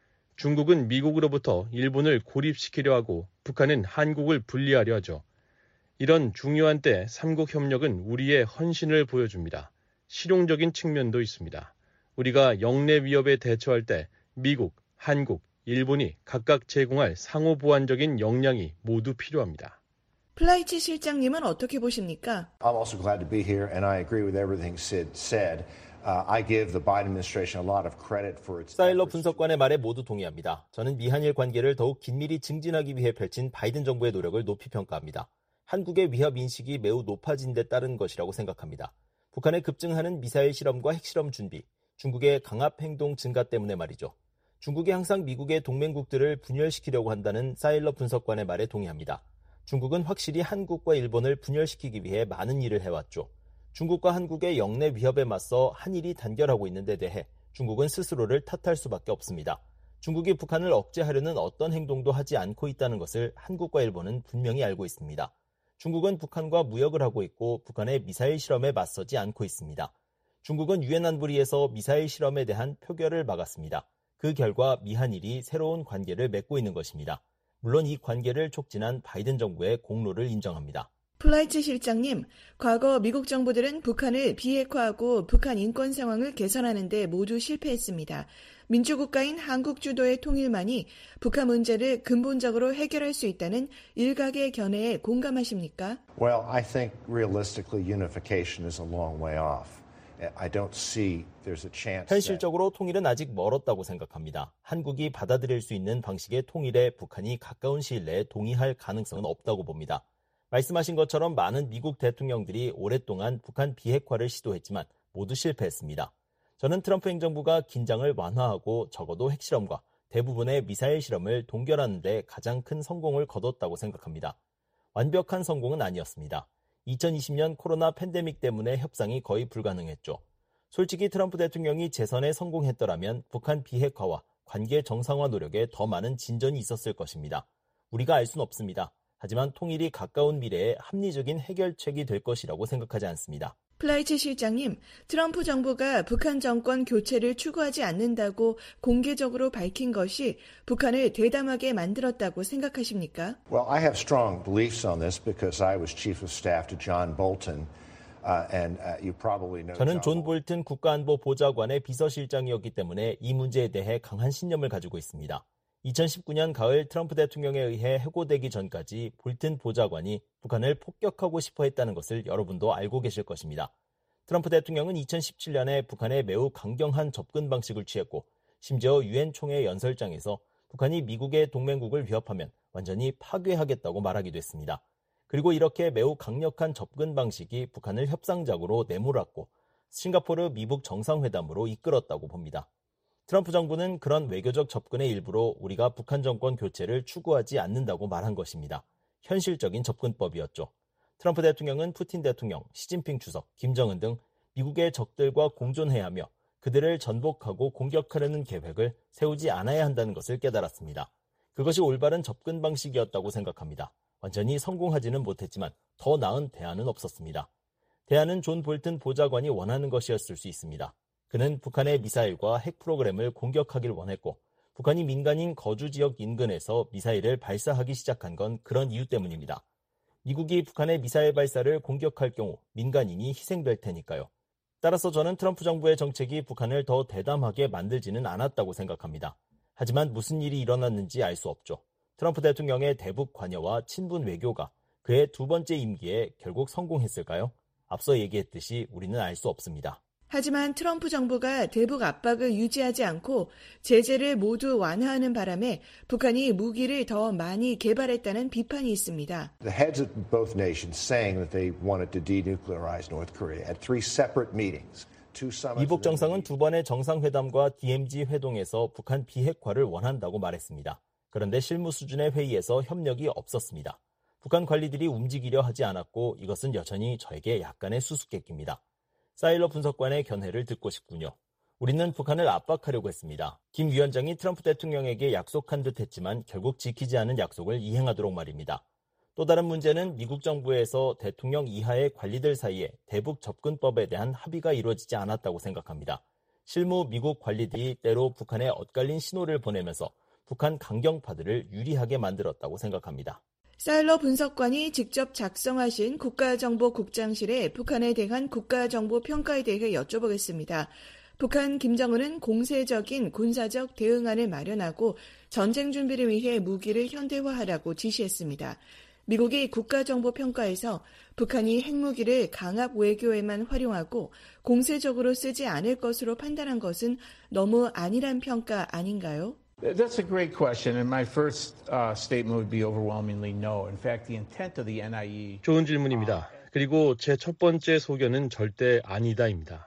중국은 미국으로부터 일본을 고립시키려 하고 북한은 한국을 분리하려 하죠. 이런 중요한 때 삼국 협력은 우리의 헌신을 보여줍니다. 실용적인 측면도 있습니다. 우리가 영내 위협에 대처할 때 미국, 한국, 일본이 각각 제공할 상호 보완적인 역량이 모두 필요합니다. 플라이치 실장님은 어떻게 보십니까? I'm also glad to be here and I agree with everything Sid said. Uh, I give the Biden administration a lot of credit for its 사일러 분석관의 말에 모두 동의합니다. 저는 미한일 관계를 더욱 긴밀히 증진하기 위해 펼친 바이든 정부의 노력을 높이 평가합니다. 한국의 위협 인식이 매우 높아진 데 따른 것이라고 생각합니다. 북한의 급증하는 미사일 실험과 핵실험 준비, 중국의 강압 행동 증가 때문에 말이죠. 중국이 항상 미국의 동맹국들을 분열시키려고 한다는 사일러 분석관의 말에 동의합니다. 중국은 확실히 한국과 일본을 분열시키기 위해 많은 일을 해왔죠. 중국과 한국의 영내 위협에 맞서 한일이 단결하고 있는 데 대해 중국은 스스로를 탓할 수밖에 없습니다. 중국이 북한을 억제하려는 어떤 행동도 하지 않고 있다는 것을 한국과 일본은 분명히 알고 있습니다. 중국은 북한과 무역을 하고 있고 북한의 미사일 실험에 맞서지 않고 있습니다. 중국은 유엔 안보리에서 미사일 실험에 대한 표결을 막았습니다. 그 결과 미한일이 새로운 관계를 맺고 있는 것입니다. 물론 이 관계를 촉진한 바이든 정부의 공로를 인정합니다. 플라이츠 실장님, 과거 미국 정부들은 북한을 비핵화하고 북한 인권 상황을 개선하는 데 모두 실패했습니다. 민주국가인 한국 주도의 통일만이 북한 문제를 근본적으로 해결할 수 있다는 일각의 견해에 공감하십니까? Well, I think realistically unification is a long way off. I don't see there's a chance. 현실적으로 통일은 아직 멀었다고 생각합니다. 한국이 받아들일 수 있는 방식의 통일에 북한이 가까운 시일 내에 동의할 가능성은 없다고 봅니다. 말씀하신 것처럼 많은 미국 대통령들이 오랫동안 북한 비핵화를 시도했지만 모두 실패했습니다. 저는 트럼프 행정부가 긴장을 완화하고 적어도 핵실험과 대부분의 미사일 실험을 동결하는 데 가장 큰 성공을 거뒀다고 생각합니다. 완벽한 성공은 아니었습니다. 이천이십 년 코로나 팬데믹 때문에 협상이 거의 불가능했죠. 솔직히 트럼프 대통령이 재선에 성공했더라면 북한 비핵화와 관계 정상화 노력에 더 많은 진전이 있었을 것입니다. 우리가 알 수는 없습니다. 하지만 통일이 가까운 미래에 합리적인 해결책이 될 것이라고 생각하지 않습니다. 플라이츠 실장님, 트럼프 정부가 북한 정권 교체를 추구하지 않는다고 공개적으로 밝힌 것이 북한을 대담하게 만들었다고 생각하십니까? Well, I have strong beliefs on this because I was chief of staff to John Bolton. Uh, and, uh, you probably know 저는 존 볼튼 국가안보 보좌관의 비서실장이었기 때문에 이 문제에 대해 강한 신념을 가지고 있습니다. 이천십구 년 가을 트럼프 대통령에 의해 해고되기 전까지 볼튼 보좌관이 북한을 폭격하고 싶어 했다는 것을 여러분도 알고 계실 것입니다. 트럼프 대통령은 이천십칠 년에 북한에 매우 강경한 접근 방식을 취했고 심지어 유엔 총회 연설장에서 북한이 미국의 동맹국을 위협하면 완전히 파괴하겠다고 말하기도 했습니다. 그리고 이렇게 매우 강력한 접근 방식이 북한을 협상작으로 내몰았고 싱가포르 미북 정상회담으로 이끌었다고 봅니다. 트럼프 정부는 그런 외교적 접근의 일부로 우리가 북한 정권 교체를 추구하지 않는다고 말한 것입니다. 현실적인 접근법이었죠. 트럼프 대통령은 푸틴 대통령, 시진핑 주석, 김정은 등 미국의 적들과 공존해야 하며 그들을 전복하고 공격하려는 계획을 세우지 않아야 한다는 것을 깨달았습니다. 그것이 올바른 접근 방식이었다고 생각합니다. 완전히 성공하지는 못했지만 더 나은 대안은 없었습니다. 대안은 존 볼튼 보좌관이 원하는 것이었을 수 있습니다. 그는 북한의 미사일과 핵 프로그램을 공격하길 원했고 북한이 민간인 거주지역 인근에서 미사일을 발사하기 시작한 건 그런 이유 때문입니다. 미국이 북한의 미사일 발사를 공격할 경우 민간인이 희생될 테니까요. 따라서 저는 트럼프 정부의 정책이 북한을 더 대담하게 만들지는 않았다고 생각합니다. 하지만 무슨 일이 일어났는지 알 수 없죠. 트럼프 대통령의 대북 관여와 친분 외교가 그의 두 번째 임기에 결국 성공했을까요? 앞서 얘기했듯이 우리는 알 수 없습니다. 하지만 트럼프 정부가 대북 압박을 유지하지 않고 제재를 모두 완화하는 바람에 북한이 무기를 더 많이 개발했다는 비판이 있습니다. The heads of both nations saying that they wanted to denuclearize North Korea at three separate meetings. 미북 정상은 두 번의 정상회담과 디엠지 회동에서 북한 비핵화를 원한다고 말했습니다. 그런데 실무 수준의 회의에서 협력이 없었습니다. 북한 관리들이 움직이려 하지 않았고 이것은 여전히 저에게 약간의 수수께끼입니다. 사일러 분석관의 견해를 듣고 싶군요. 우리는 북한을 압박하려고 했습니다. 김 위원장이 트럼프 대통령에게 약속한 듯 했지만 결국 지키지 않은 약속을 이행하도록 말입니다. 또 다른 문제는 미국 정부에서 대통령 이하의 관리들 사이에 대북 접근법에 대한 합의가 이루어지지 않았다고 생각합니다. 실무 미국 관리들이 때로 북한에 엇갈린 신호를 보내면서 북한 강경파들을 유리하게 만들었다고 생각합니다. 사일러 분석관이 직접 작성하신 국가정보국장실의 북한에 대한 국가정보평가에 대해 여쭤보겠습니다. 북한 김정은은 공세적인 군사적 대응안을 마련하고 전쟁 준비를 위해 무기를 현대화하라고 지시했습니다. 미국이 국가정보평가에서 북한이 핵무기를 강압 외교에만 활용하고 공세적으로 쓰지 않을 것으로 판단한 것은 너무 안일한 평가 아닌가요? That's a great question, and my first uh, statement would be overwhelmingly no. In fact, the intent of the N I E. 좋은 질문입니다. 그리고 제 첫 번째 소견은 절대 아니다입니다.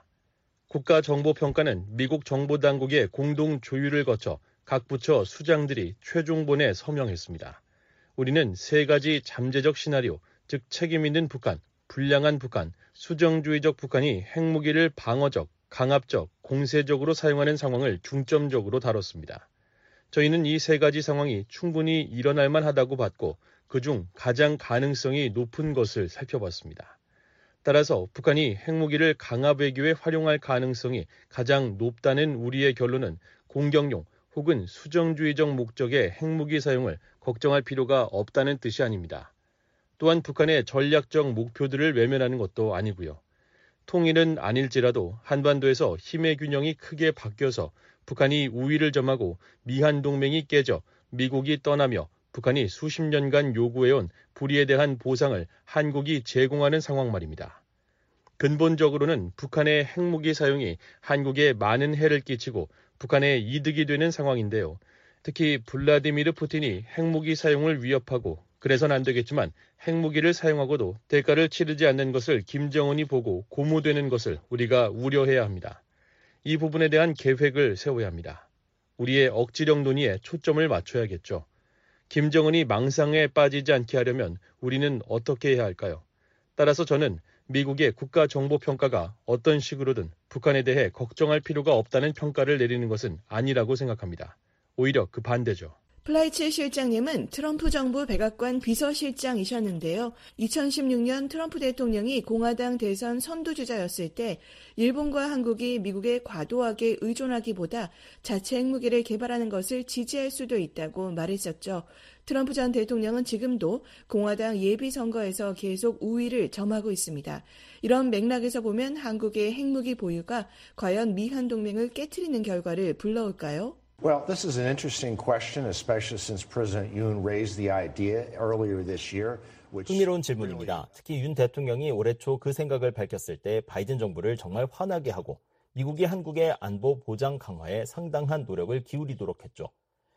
국가정보평가는 미국 정보당국의 공동 조율을 거쳐 각 부처 수장들이 최종본에 서명했습니다. 우리는 세 가지 잠재적 시나리오, 즉 책임 있는 북한, 불량한 북한, 수정주의적 북한이 핵무기를 방어적, 강압적, 공세적으로 사용하는 상황을 중점적으로 다뤘습니다. 저희는 이 세 가지 상황이 충분히 일어날 만하다고 봤고 그중 가장 가능성이 높은 것을 살펴봤습니다. 따라서 북한이 핵무기를 강압 외교에 활용할 가능성이 가장 높다는 우리의 결론은 공격용 혹은 수정주의적 목적의 핵무기 사용을 걱정할 필요가 없다는 뜻이 아닙니다. 또한 북한의 전략적 목표들을 외면하는 것도 아니고요. 통일은 아닐지라도 한반도에서 힘의 균형이 크게 바뀌어서 북한이 우위를 점하고 미한 동맹이 깨져 미국이 떠나며 북한이 수십 년간 요구해온 불의에 대한 보상을 한국이 제공하는 상황 말입니다. 근본적으로는 북한의 핵무기 사용이 한국에 많은 해를 끼치고 북한에 이득이 되는 상황인데요. 특히 블라디미르 푸틴이 핵무기 사용을 위협하고 그래서는 안 되겠지만 핵무기를 사용하고도 대가를 치르지 않는 것을 김정은이 보고 고무되는 것을 우리가 우려해야 합니다. 이 부분에 대한 계획을 세워야 합니다. 우리의 억지력 논의에 초점을 맞춰야겠죠. 김정은이 망상에 빠지지 않게 하려면 우리는 어떻게 해야 할까요? 따라서 저는 미국의 국가정보평가가 어떤 식으로든 북한에 대해 걱정할 필요가 없다는 평가를 내리는 것은 아니라고 생각합니다. 오히려 그 반대죠. 플라이츠 실장님은 트럼프 정부 백악관 비서실장이셨는데요. 이천십육 년 트럼프 대통령이 공화당 대선 선두주자였을 때 일본과 한국이 미국에 과도하게 의존하기보다 자체 핵무기를 개발하는 것을 지지할 수도 있다고 말했었죠. 트럼프 전 대통령은 지금도 공화당 예비선거에서 계속 우위를 점하고 있습니다. 이런 맥락에서 보면 한국의 핵무기 보유가 과연 미한 동맹을 깨트리는 결과를 불러올까요? Well, this is an interesting question, especially since President Yoon raised the idea earlier this year. 흥미로운 질문입니다. 특히 윤 대통령이 올해 초 그 생각을 밝혔을 때 바이든 정부를 정말 화나게 하고 미국이 한국의 안보 보장 강화에 상당한 노력을 기울이도록 했죠.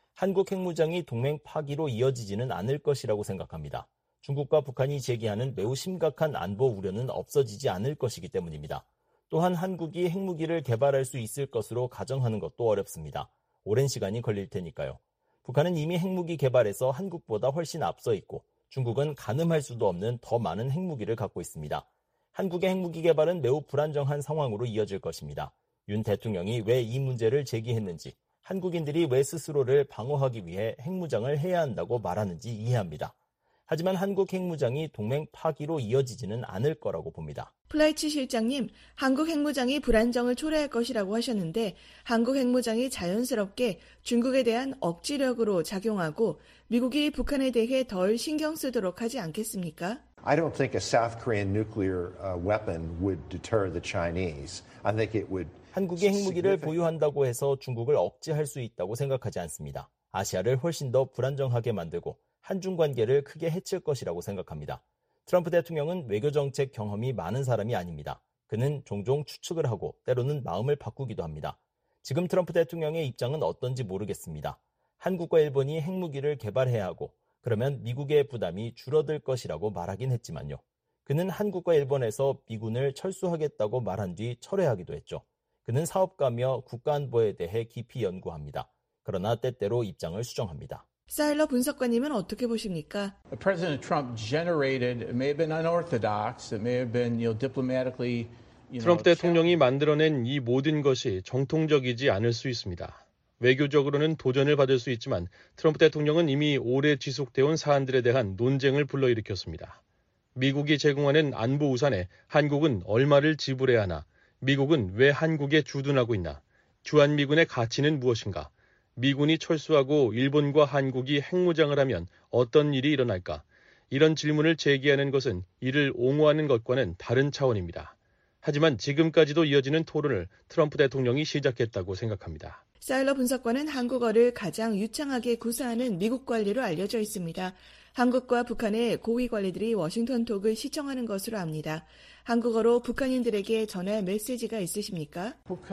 한국 핵무장이 동맹 파기로 이어지지는 않을 것이라고 생각합니다. 중국과 북한이 제기하는 매우 심각한 안보 우려는 없어지지 않을 것이기 때문입니다. 또한 한국이 핵무기를 개발할 수 있을 것으로 가정하는 것도 어렵습니다. 오랜 시간이 걸릴 테니까요. 북한은 이미 핵무기 개발에서 한국보다 훨씬 앞서 있고 중국은 가늠할 수도 없는 더 많은 핵무기를 갖고 있습니다. 한국의 핵무기 개발은 매우 불안정한 상황으로 이어질 것입니다. 윤 대통령이 왜 이 문제를 제기했는지, 한국인들이 왜 스스로를 방어하기 위해 핵무장을 해야 한다고 말하는지 이해합니다. 하지만 한국 핵무장이 동맹 파기로 이어지지는 않을 거라고 봅니다. 플라이치 실장님, 한국 핵무장이 불안정을 초래할 것이라고 하셨는데 한국 핵무장이 자연스럽게 중국에 대한 억지력으로 작용하고 미국이 북한에 대해 덜 신경 쓰도록 하지 않겠습니까? I don't think a South Korean nuclear uh, weapon would deter the Chinese. I think it would. 한국이 핵무기를 보유한다고 해서 중국을 억제할 수 있다고 생각하지 않습니다. 아시아를 훨씬 더 불안정하게 만들고 한중 관계를 크게 해칠 것이라고 생각합니다. 트럼프 대통령은 외교정책 경험이 많은 사람이 아닙니다. 그는 종종 추측을 하고 때로는 마음을 바꾸기도 합니다. 지금 트럼프 대통령의 입장은 어떤지 모르겠습니다. 한국과 일본이 핵무기를 개발해야 하고 그러면 미국의 부담이 줄어들 것이라고 말하긴 했지만요. 그는 한국과 일본에서 미군을 철수하겠다고 말한 뒤 철회하기도 했죠. 그는 사업가며 국가안보에 대해 깊이 연구합니다. 그러나 때때로 입장을 수정합니다. 사일러 분석가님은 어떻게 보십니까? President Trump generated, it may have been unorthodox, it may have been, you know, diplomatically, you know, 트럼프 대통령이 만들어낸 이 모든 것이 정통적이지 않을 수 있습니다. 외교적으로는 도전을 받을 수 있지만 트럼프 대통령은 이미 오래 지속되어 온 사안들에 대한 논쟁을 불러일으켰습니다. 미국이 제공하는 안보 우산에 한국은 얼마를 지불해야 하나? 미국은 왜 한국에 주둔하고 있나? 주한미군의 가치는 무엇인가? 미군이 철수하고 일본과 한국이 핵무장을 하면 어떤 일이 일어날까? 이런 질문을 제기하는 것은 이를 옹호하는 것과는 다른 차원입니다. 하지만 지금까지도 이어지는 토론을 트럼프 대통령이 시작했다고 생각합니다. 사일러 분석관은 한국어를 가장 유창하게 구사하는 미국 관리로 알려져 있습니다. 한국과 북한의 고위 관리들이 워싱턴 톡을 시청하는 것으로 압니다. 한국어로 북한인들에게 전할 메시지가 있으십니까?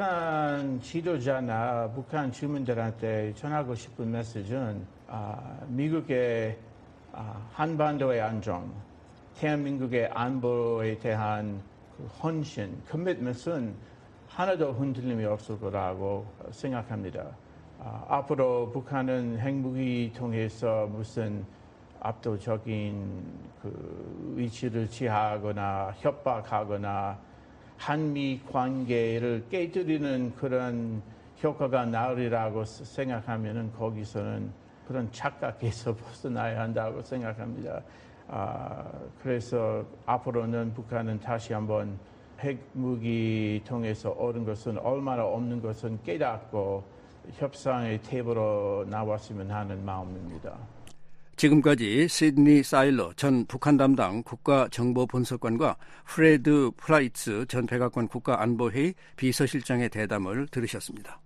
북한 지도자나 북한 주민들한테 전하고 싶은 메시지는 아, 미국의 아, 한반도의 안정, 대한민국의 안보에 대한 그 헌신, 커미트먼트는 하나도 흔들림이 없을 거라고 생각합니다. 아, 앞으로 북한은 핵무기 통해서 무슨 압도적인 그 위치를 취하거나 협박하거나 한미 관계를 깨뜨리는 그런 효과가 나으리라고 생각하면은 거기서는 그런 착각에서 벗어나야 한다고 생각합니다. 아, 그래서 앞으로는 북한은 다시 한번 핵무기 통해서 얻은 것은 얼마나 없는 것은 깨닫고 협상의 테이블로 나왔으면 하는 마음입니다. 지금까지 시드니 사일러 전 북한 담당 국가정보분석관과 프레드 플라이츠 전 백악관 국가안보회의 비서실장의 대담을 들으셨습니다.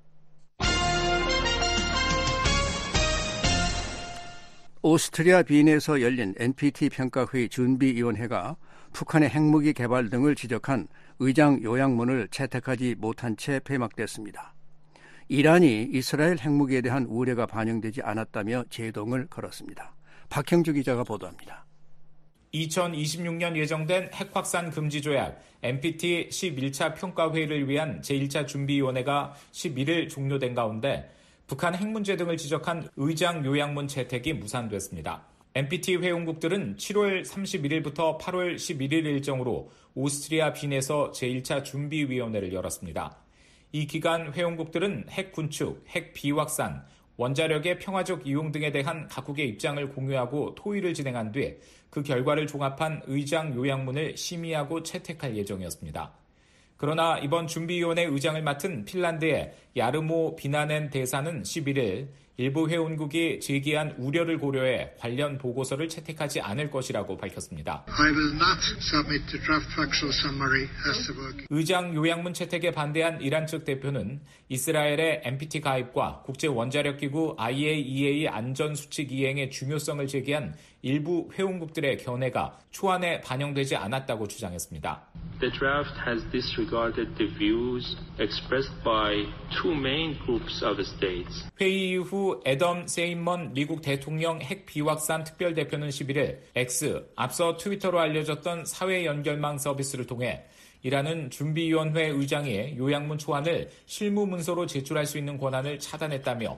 오스트리아 빈에서 열린 엔피티 평가회의 준비위원회가 북한의 핵무기 개발 등을 지적한 의장 요약문을 채택하지 못한 채 폐막됐습니다. 이란이 이스라엘 핵무기에 대한 우려가 반영되지 않았다며 제동을 걸었습니다. 박형주 기자가 보도합니다. 이천이십육 년 예정된 핵확산 금지 조약 엔피티 십일 차 평가회의를 위한 제일 차 준비위원회가 십일 일 종료된 가운데 북한 핵 문제 등을 지적한 의장 요약문 채택이 무산됐습니다. 엔피티 회원국들은 칠월 삼십일일부터 팔월 십일일 일정으로 오스트리아 빈에서 제일 차 준비위원회를 열었습니다. 이 기간 회원국들은 핵 군축, 핵 비확산, 원자력의 평화적 이용 등에 대한 각국의 입장을 공유하고 토의를 진행한 뒤 그 결과를 종합한 의장 요약문을 심의하고 채택할 예정이었습니다. 그러나 이번 준비위원회 의장을 맡은 핀란드의 야르모 비나넨 대사는 십일 일 일부 회원국이 제기한 우려를 고려해 관련 보고서를 채택하지 않을 것이라고 밝혔습니다. I will not submit the draft factual summary as the working. 의장 요약문 채택에 반대한 이란 측 대표는 이스라엘의 엔피티 가입과 국제원자력기구 아이에이이에이 안전수칙 이행의 중요성을 제기한 일부 회원국들의 견해가 초안에 반영되지 않았다고 주장했습니다. The draft has disregarded the views expressed by two main groups of states. 회의 이후 애덤 세인먼 미국 대통령 핵 비확산 특별대표는 십일일 X, 앞서 트위터로 알려졌던 사회 연결망 서비스를 통해 이란은 준비위원회 의장이 요약문 초안을 실무 문서로 제출할 수 있는 권한을 차단했다며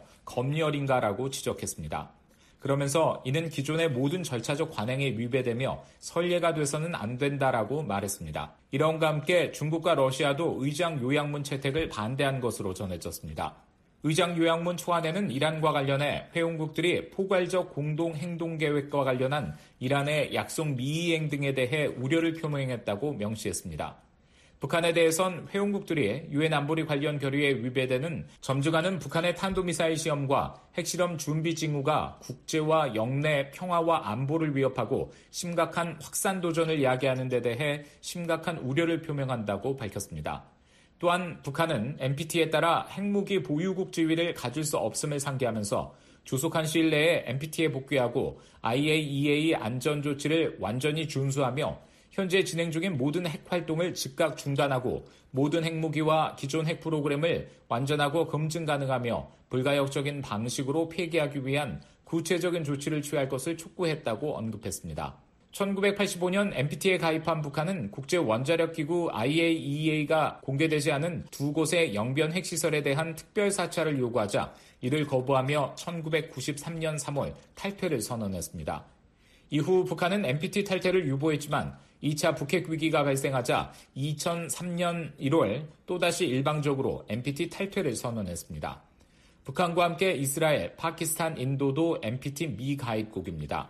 검열인가라고 지적했습니다. 그러면서 이는 기존의 모든 절차적 관행에 위배되며 선례가 돼서는 안 된다라고 말했습니다. 이런과 함께 중국과 러시아도 의장 요약문 채택을 반대한 것으로 전해졌습니다. 의장 요약문 초안에는 이란과 관련해 회원국들이 포괄적 공동 행동 계획과 관련한 이란의 약속 미이행 등에 대해 우려를 표명했다고 명시했습니다. 북한에 대해선 회원국들이 유엔 안보리 관련 결의에 위배되는 점증하는 북한의 탄도미사일 시험과 핵실험 준비 징후가 국제와 영내 평화와 안보를 위협하고 심각한 확산 도전을 야기하는 데 대해 심각한 우려를 표명한다고 밝혔습니다. 또한 북한은 엔피티에 따라 핵무기 보유국 지위를 가질 수 없음을 상기하면서 조속한 시일 내에 엔피티에 복귀하고 아이에이이에이 안전조치를 완전히 준수하며 현재 진행 중인 모든 핵 활동을 즉각 중단하고 모든 핵무기와 기존 핵 프로그램을 완전하고 검증 가능하며 불가역적인 방식으로 폐기하기 위한 구체적인 조치를 취할 것을 촉구했다고 언급했습니다. 천구백팔십오 년 엔피티에 가입한 북한은 국제원자력기구 아이에이이에이가 공개되지 않은 두 곳의 영변 핵시설에 대한 특별 사찰을 요구하자 이를 거부하며 천구백구십삼 년 삼월 탈퇴를 선언했습니다. 이후 북한은 엔피티 탈퇴를 유보했지만 이 차 북핵 위기가 발생하자 이천삼 년 일월 또다시 일방적으로 엔피티 탈퇴를 선언했습니다. 북한과 함께 이스라엘, 파키스탄, 인도도 엔피티 미가입국입니다.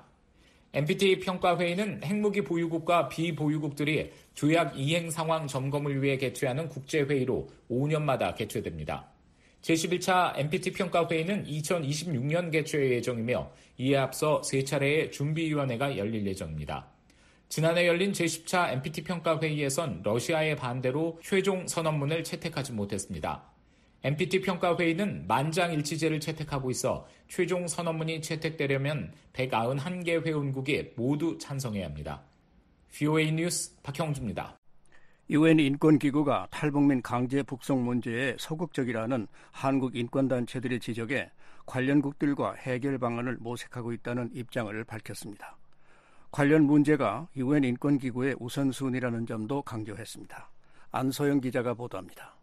엔피티 평가회의는 핵무기 보유국과 비보유국들이 조약 이행 상황 점검을 위해 개최하는 국제회의로 오 년마다 개최됩니다. 제십일 차 엔피티 평가회의는 이천이십육 년 개최 예정이며 이에 앞서 세 차례의 준비위원회가 열릴 예정입니다. 지난해 열린 제십 차 엔피티 평가회의에선 러시아의 반대로 최종 선언문을 채택하지 못했습니다. 엔피티 평가회의는 만장일치제를 채택하고 있어 최종 선언문이 채택되려면 백구십일 개 회원국이 모두 찬성해야 합니다. 브이오에이 뉴스 박형주입니다. 유엔 인권기구가 탈북민 강제 북송 문제에 소극적이라는 한국 인권단체들의 지적에 관련국들과 해결 방안을 모색하고 있다는 입장을 밝혔습니다. 관련 문제가 유엔 인권기구의 우선순위라는 점도 강조했습니다. 안소영 기자가 보도합니다.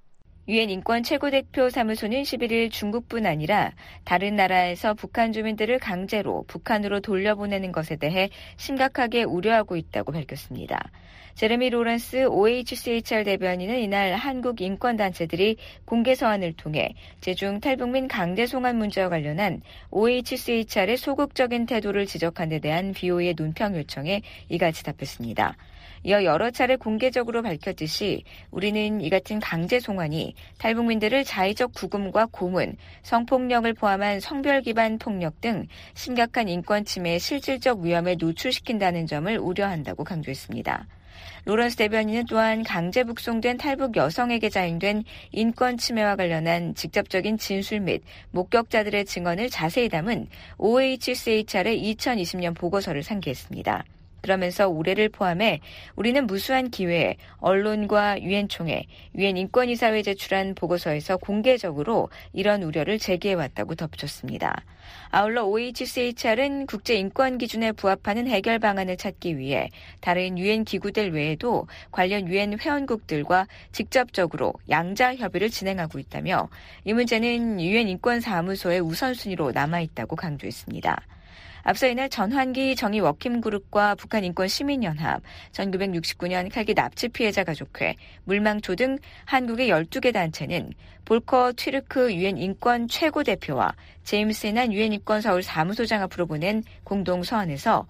유엔 인권 최고대표 사무소는 십일일 중국뿐 아니라 다른 나라에서 북한 주민들을 강제로 북한으로 돌려보내는 것에 대해 심각하게 우려하고 있다고 밝혔습니다. 제레미 로런스 오에이치씨에이치알 대변인은 이날 한국 인권단체들이 공개 서한을 통해 제중 탈북민 강제 송환 문제와 관련한 오에이치씨에이치알의 소극적인 태도를 지적한 데 대한 브이오에이의 논평 요청에 이같이 답했습니다. 이어 여러 차례 공개적으로 밝혔듯이 우리는 이 같은 강제 송환이 탈북민들을 자의적 구금과 고문, 성폭력을 포함한 성별 기반 폭력 등 심각한 인권 침해의 실질적 위험에 노출시킨다는 점을 우려한다고 강조했습니다. 로런스 대변인은 또한 강제 북송된 탈북 여성에게 자행된 인권 침해와 관련한 직접적인 진술 및 목격자들의 증언을 자세히 담은 오에이치씨에이치알의 이천이십 년 보고서를 상기했습니다. 그러면서 올해를 포함해 우리는 무수한 기회에 언론과 유엔 총회, 유엔 인권이사회에 제출한 보고서에서 공개적으로 이런 우려를 제기해왔다고 덧붙였습니다. 아울러 오에이치씨에이치알은 국제인권 기준에 부합하는 해결 방안을 찾기 위해 다른 유엔 기구들 외에도 관련 유엔 회원국들과 직접적으로 양자 협의를 진행하고 있다며 이 문제는 유엔 인권사무소의 우선순위로 남아있다고 강조했습니다. 앞서 이날 전환기 정의 워킹그룹과 북한인권시민연합, 천구백육십구 년 칼기 납치 피해자 가족회, 물망초 등 한국의 열두 개 단체는 볼커 튀르크 유엔 인권 최고대표와 제임스 해난 유엔 인권 서울 사무소장 앞으로 보낸 공동 서한에서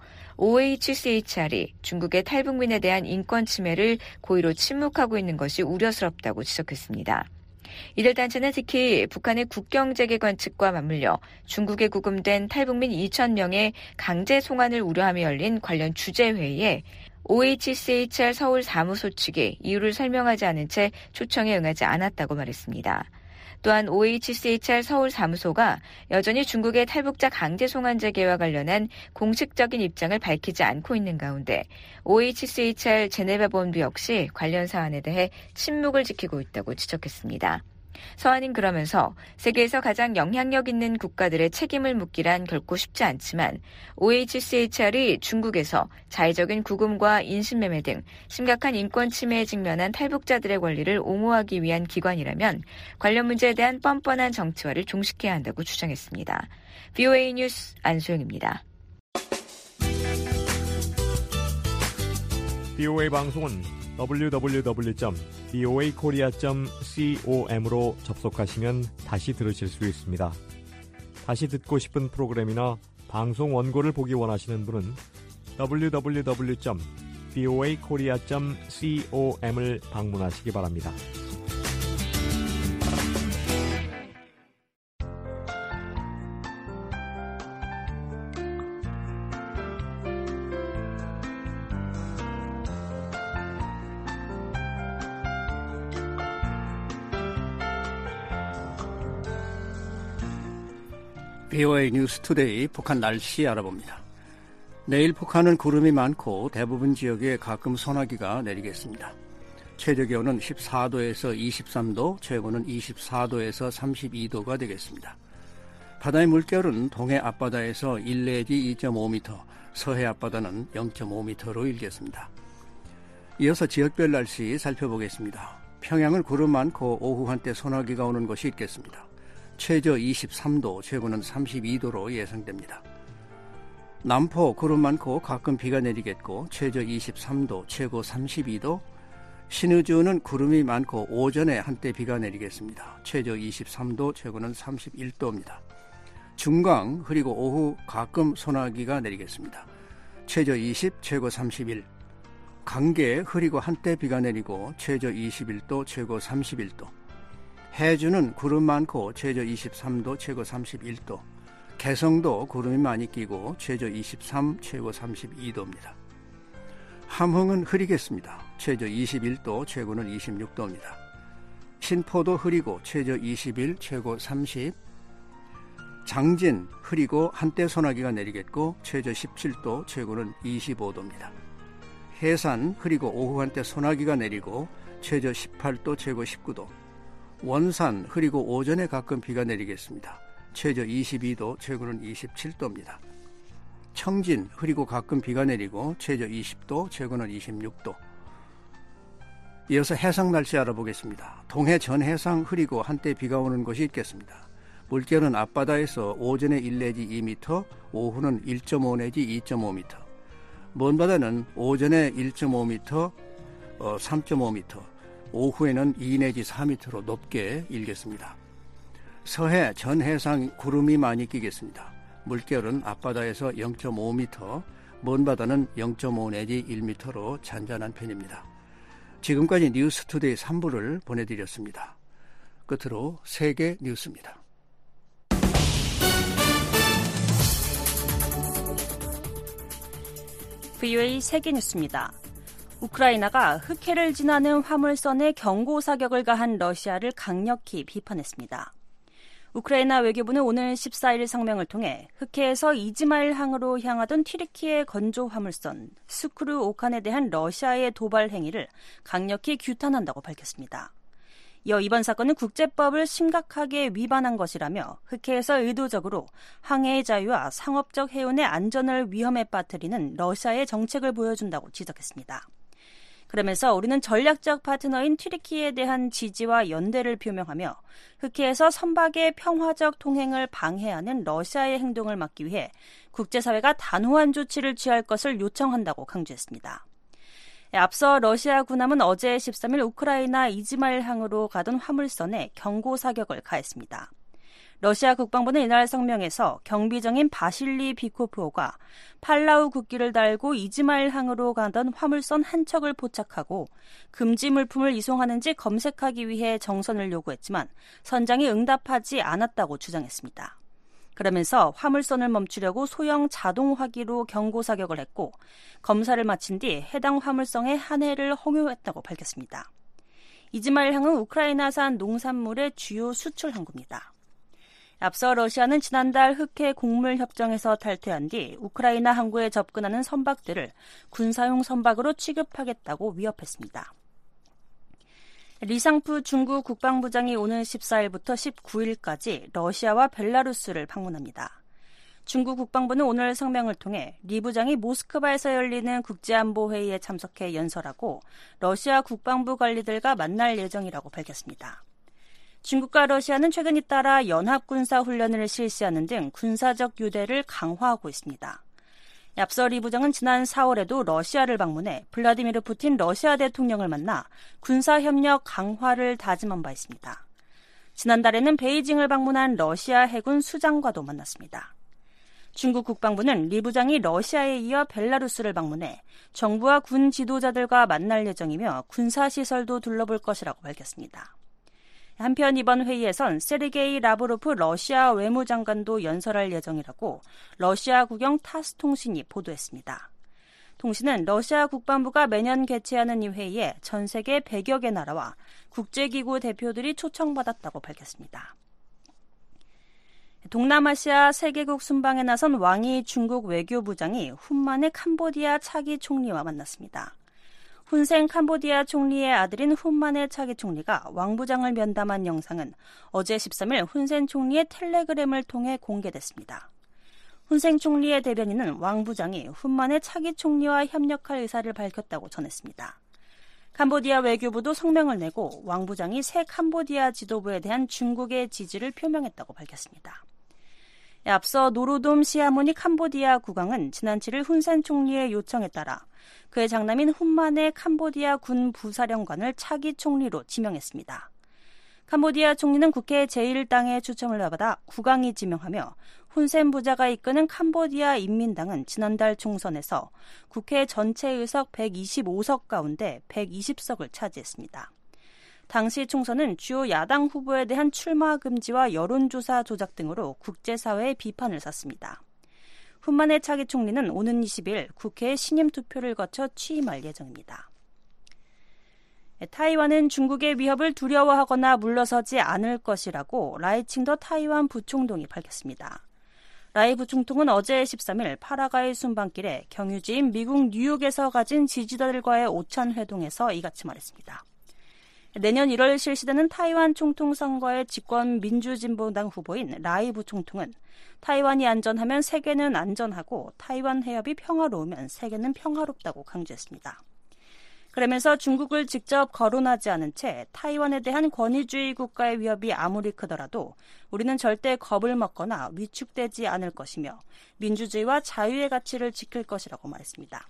오에이치씨에이치알이 중국의 탈북민에 대한 인권 침해를 고의로 침묵하고 있는 것이 우려스럽다고 지적했습니다. 이들 단체는 특히 북한의 국경재개 관측과 맞물려 중국에 구금된 탈북민 이천 명의 강제 송환을 우려하며 열린 관련 주재회의에 오에이치씨에이치알 서울 사무소 측이 이유를 설명하지 않은 채 초청에 응하지 않았다고 말했습니다. 또한 오에이치씨에이치알 서울 사무소가 여전히 중국의 탈북자 강제 송환 재개와 관련한 공식적인 입장을 밝히지 않고 있는 가운데 오에이치씨에이치알 제네바 본부 역시 관련 사안에 대해 침묵을 지키고 있다고 지적했습니다. 서한은 그러면서 세계에서 가장 영향력 있는 국가들의 책임을 묻기란 결코 쉽지 않지만 오에이치씨에이치알이 중국에서 자의적인 구금과 인신매매 등 심각한 인권 침해에 직면한 탈북자들의 권리를 옹호하기 위한 기관이라면 관련 문제에 대한 뻔뻔한 정치화를 종식해야 한다고 주장했습니다. 브이오에이 뉴스 안소영입니다. 브이오에이 방송은 더블유 더블유 더블유 점 브이오에이 코리아 점 com으로 접속하시면 다시 들으실 수 있습니다. 다시 듣고 싶은 프로그램이나 방송 원고를 보기 원하시는 분은 더블유 더블유 더블유 점 브이오에이 코리아 점 com을 방문하시기 바랍니다. 브이오에이 뉴스 투데이 북한 날씨 알아봅니다. 내일 북한은 구름이 많고 대부분 지역에 가끔 소나기가 내리겠습니다. 최저 기온은 십사 도에서 이십삼 도, 최고는 이십사 도에서 삼십이 도가 되겠습니다. 바다의 물결은 동해 앞바다에서 일 내지 이 점 오 미터, 서해 앞바다는 영 점 오 미터로 일겠습니다. 이어서 지역별 날씨 살펴보겠습니다. 평양은 구름 많고 오후 한때 소나기가 오는 곳이 있겠습니다. 최저 이십삼 도, 최고는 삼십이 도로 예상됩니다. 남포 구름 많고 가끔 비가 내리겠고 최저 이십삼 도, 최고 삼십이 도. 신의주는 구름이 많고 오전에 한때 비가 내리겠습니다. 최저 이십삼 도, 최고는 삼십일 도입니다. 중강 흐리고 오후 가끔 소나기가 내리겠습니다. 최저 이십, 최고 삼십일. 강계 흐리고 한때 비가 내리고 최저 이십일 도, 최고 삼십일 도. 해주는 구름 많고 최저 이십삼 도, 최고 삼십일 도. 개성도 구름이 많이 끼고 최저 이십삼, 최고 삼십이 도입니다. 함흥은 흐리겠습니다. 최저 이십일 도, 최고는 이십육 도입니다. 신포도 흐리고 최저 이십일, 최고 삼십. 장진 흐리고 한때 소나기가 내리겠고 최저 십칠 도, 최고는 이십오 도입니다. 해산 흐리고 오후 한때 소나기가 내리고 최저 십팔 도, 최고 십구 도. 원산 흐리고 오전에 가끔 비가 내리겠습니다. 최저 이십이 도, 최고는 이십칠 도입니다. 청진 흐리고 가끔 비가 내리고 최저 이십 도, 최고는 이십육 도. 이어서 해상 날씨 알아보겠습니다. 동해 전해상 흐리고 한때 비가 오는 곳이 있겠습니다. 물결은 앞바다에서 오전에 일 내지 이 미터, 오후는 일 점 오 내지 이 점 오 미터. 먼바다는 오전에 일 점 오 미터, 어, 삼 점 오 미터, 오후에는 이 내지 사 미터로 높게 일겠습니다. 서해 전해상 구름이 많이 끼겠습니다. 물결은 앞바다에서 영 점 오 미터, 먼바다는 영 점 오 내지 일 미터로 잔잔한 편입니다. 지금까지 뉴스투데이 삼 부를 보내드렸습니다. 끝으로 세계 뉴스입니다. 브이오에이 세계 뉴스입니다. 우크라이나가 흑해를 지나는 화물선에 경고 사격을 가한 러시아를 강력히 비판했습니다. 우크라이나 외교부는 오늘 십사 일 성명을 통해 흑해에서 이즈마일 항으로 향하던 튀르키예 건조 화물선 스크루 오칸에 대한 러시아의 도발 행위를 강력히 규탄한다고 밝혔습니다. 이어 이번 사건은 국제법을 심각하게 위반한 것이라며 흑해에서 의도적으로 항해의 자유와 상업적 해운의 안전을 위험에 빠뜨리는 러시아의 정책을 보여준다고 지적했습니다. 그러면서 우리는 전략적 파트너인 튀르키예에 대한 지지와 연대를 표명하며 흑해에서 선박의 평화적 통행을 방해하는 러시아의 행동을 막기 위해 국제사회가 단호한 조치를 취할 것을 요청한다고 강조했습니다. 앞서 러시아 군함은 어제 십삼 일 우크라이나 이즈마일 항으로 가던 화물선에 경고 사격을 가했습니다. 러시아 국방부는 이날 성명에서 경비정인 바실리 비코프호가 팔라우 국기를 달고 이즈마일항으로 가던 화물선 한 척을 포착하고 금지 물품을 이송하는지 검색하기 위해 정선을 요구했지만 선장이 응답하지 않았다고 주장했습니다. 그러면서 화물선을 멈추려고 소형 자동 화기로 경고 사격을 했고 검사를 마친 뒤 해당 화물선의 한 해를 홍유했다고 밝혔습니다. 이즈마일항은 우크라이나산 농산물의 주요 수출 항구입니다. 앞서 러시아는 지난달 흑해 곡물 협정에서 탈퇴한 뒤 우크라이나 항구에 접근하는 선박들을 군사용 선박으로 취급하겠다고 위협했습니다. 리상프 중국 국방부장이 오는 십사일부터 십구일까지 러시아와 벨라루스를 방문합니다. 중국 국방부는 오늘 성명을 통해 리 부장이 모스크바에서 열리는 국제안보회의에 참석해 연설하고 러시아 국방부 관리들과 만날 예정이라고 밝혔습니다. 중국과 러시아는 최근 잇따라 연합군사훈련을 실시하는 등 군사적 유대를 강화하고 있습니다. 앞서 리 부장은 지난 사월에도 러시아를 방문해 블라디미르 푸틴 러시아 대통령을 만나 군사협력 강화를 다짐한 바 있습니다. 지난달에는 베이징을 방문한 러시아 해군 수장과도 만났습니다. 중국 국방부는 리 부장이 러시아에 이어 벨라루스를 방문해 정부와 군 지도자들과 만날 예정이며 군사시설도 둘러볼 것이라고 밝혔습니다. 한편 이번 회의에선 세르게이 라브로프 러시아 외무장관도 연설할 예정이라고 러시아 국영 타스 통신이 보도했습니다. 통신은 러시아 국방부가 매년 개최하는 이 회의에 전 세계 백여 개 나라와 국제기구 대표들이 초청받았다고 밝혔습니다. 동남아시아 세 개국 순방에 나선 왕이 중국 외교부장이 훈만의 캄보디아 차기 총리와 만났습니다. 훈센 캄보디아 총리의 아들인 훈만의 차기 총리가 왕 부장을 면담한 영상은 어제 십삼일 훈센 총리의 텔레그램을 통해 공개됐습니다. 훈센 총리의 대변인은 왕 부장이 훈만의 차기 총리와 협력할 의사를 밝혔다고 전했습니다. 캄보디아 외교부도 성명을 내고 왕 부장이 새 캄보디아 지도부에 대한 중국의 지지를 표명했다고 밝혔습니다. 앞서 노로돔 시하모니 캄보디아 국왕은 지난 칠일 훈센 총리의 요청에 따라 그의 장남인 훈만의 캄보디아 군 부사령관을 차기 총리로 지명했습니다. 캄보디아 총리는 국회 제일 당의 추천을 받아 국왕이 지명하며 훈센 부자가 이끄는 캄보디아 인민당은 지난달 총선에서 국회 전체 의석 백이십오 석 가운데 백이십 석을 차지했습니다. 당시 총선은 주요 야당 후보에 대한 출마 금지와 여론조사 조작 등으로 국제사회의 비판을 샀습니다. 훈만의 차기 총리는 오는 이십일 국회에 신임 투표를 거쳐 취임할 예정입니다. 타이완은 중국의 위협을 두려워하거나 물러서지 않을 것이라고 라이칭더 타이완 부총동이 밝혔습니다. 라이 부총통은 어제 십삼일 파라과이 순방길에 경유지인 미국 뉴욕에서 가진 지지자들과의 오찬 회동에서 이같이 말했습니다. 내년 일월 실시되는 타이완 총통 선거의 집권 민주진보당 후보인 라이 부총통은 타이완이 안전하면 세계는 안전하고 타이완 해협이 평화로우면 세계는 평화롭다고 강조했습니다. 그러면서 중국을 직접 거론하지 않은 채 타이완에 대한 권위주의 국가의 위협이 아무리 크더라도 우리는 절대 겁을 먹거나 위축되지 않을 것이며 민주주의와 자유의 가치를 지킬 것이라고 말했습니다.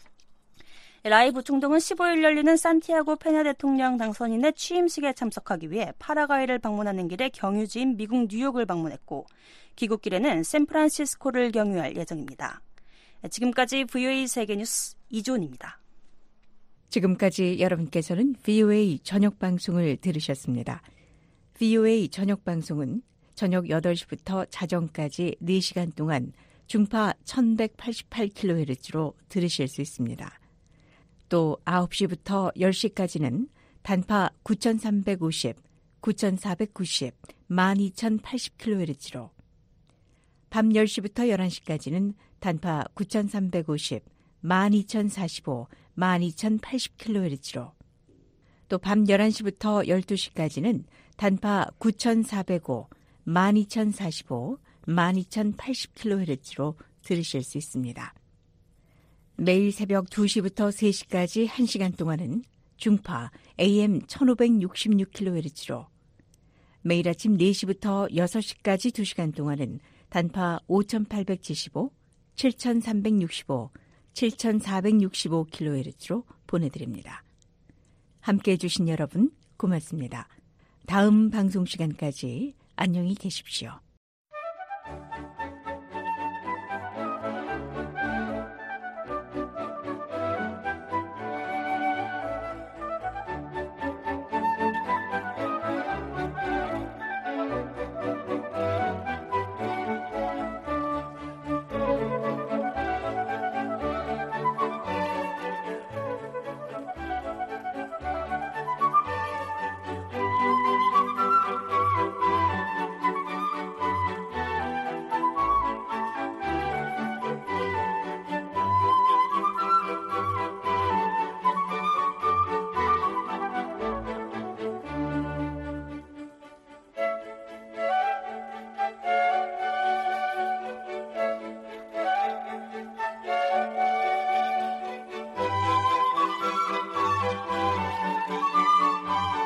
라이 부총통은 십오일 열리는 산티아고 페냐 대통령 당선인의 취임식에 참석하기 위해 파라과이를 방문하는 길에 경유지인 미국 뉴욕을 방문했고 귀국길에는 샌프란시스코를 경유할 예정입니다. 지금까지 브이오에이 세계뉴스 이존입니다. 지금까지 여러분께서는 브이오에이 저녁방송을 들으셨습니다. 브이오에이 저녁방송은 저녁 여덟 시부터 자정까지 네 시간 동안 중파 천백팔십팔 킬로헤르츠로 들으실 수 있습니다. 또 아홉 시부터 열 시까지는 단파 구천삼백오십, 구천사백구십, 만 이천팔십 킬로헤르츠로 밤 열 시부터 열한 시까지는 단파 구천삼백오십, 만 이천사십오, 만 이천팔십 킬로헤르츠로 또 밤 열한 시부터 열두 시까지는 단파 구천사백오, 만 이천사십오, 만 이천팔십 킬로헤르츠로 들으실 수 있습니다. 매일 새벽 두 시부터 세 시까지 한 시간 동안은 중파 에이엠 천오백육십육 킬로헤르츠로 매일 아침 네 시부터 여섯 시까지 두 시간 동안은 단파 오천팔백칠십오, 칠천삼백육십오, 칠천사백육십오 킬로헤르츠로 보내드립니다. 함께해 주신 여러분 고맙습니다. 다음 방송 시간까지 안녕히 계십시오.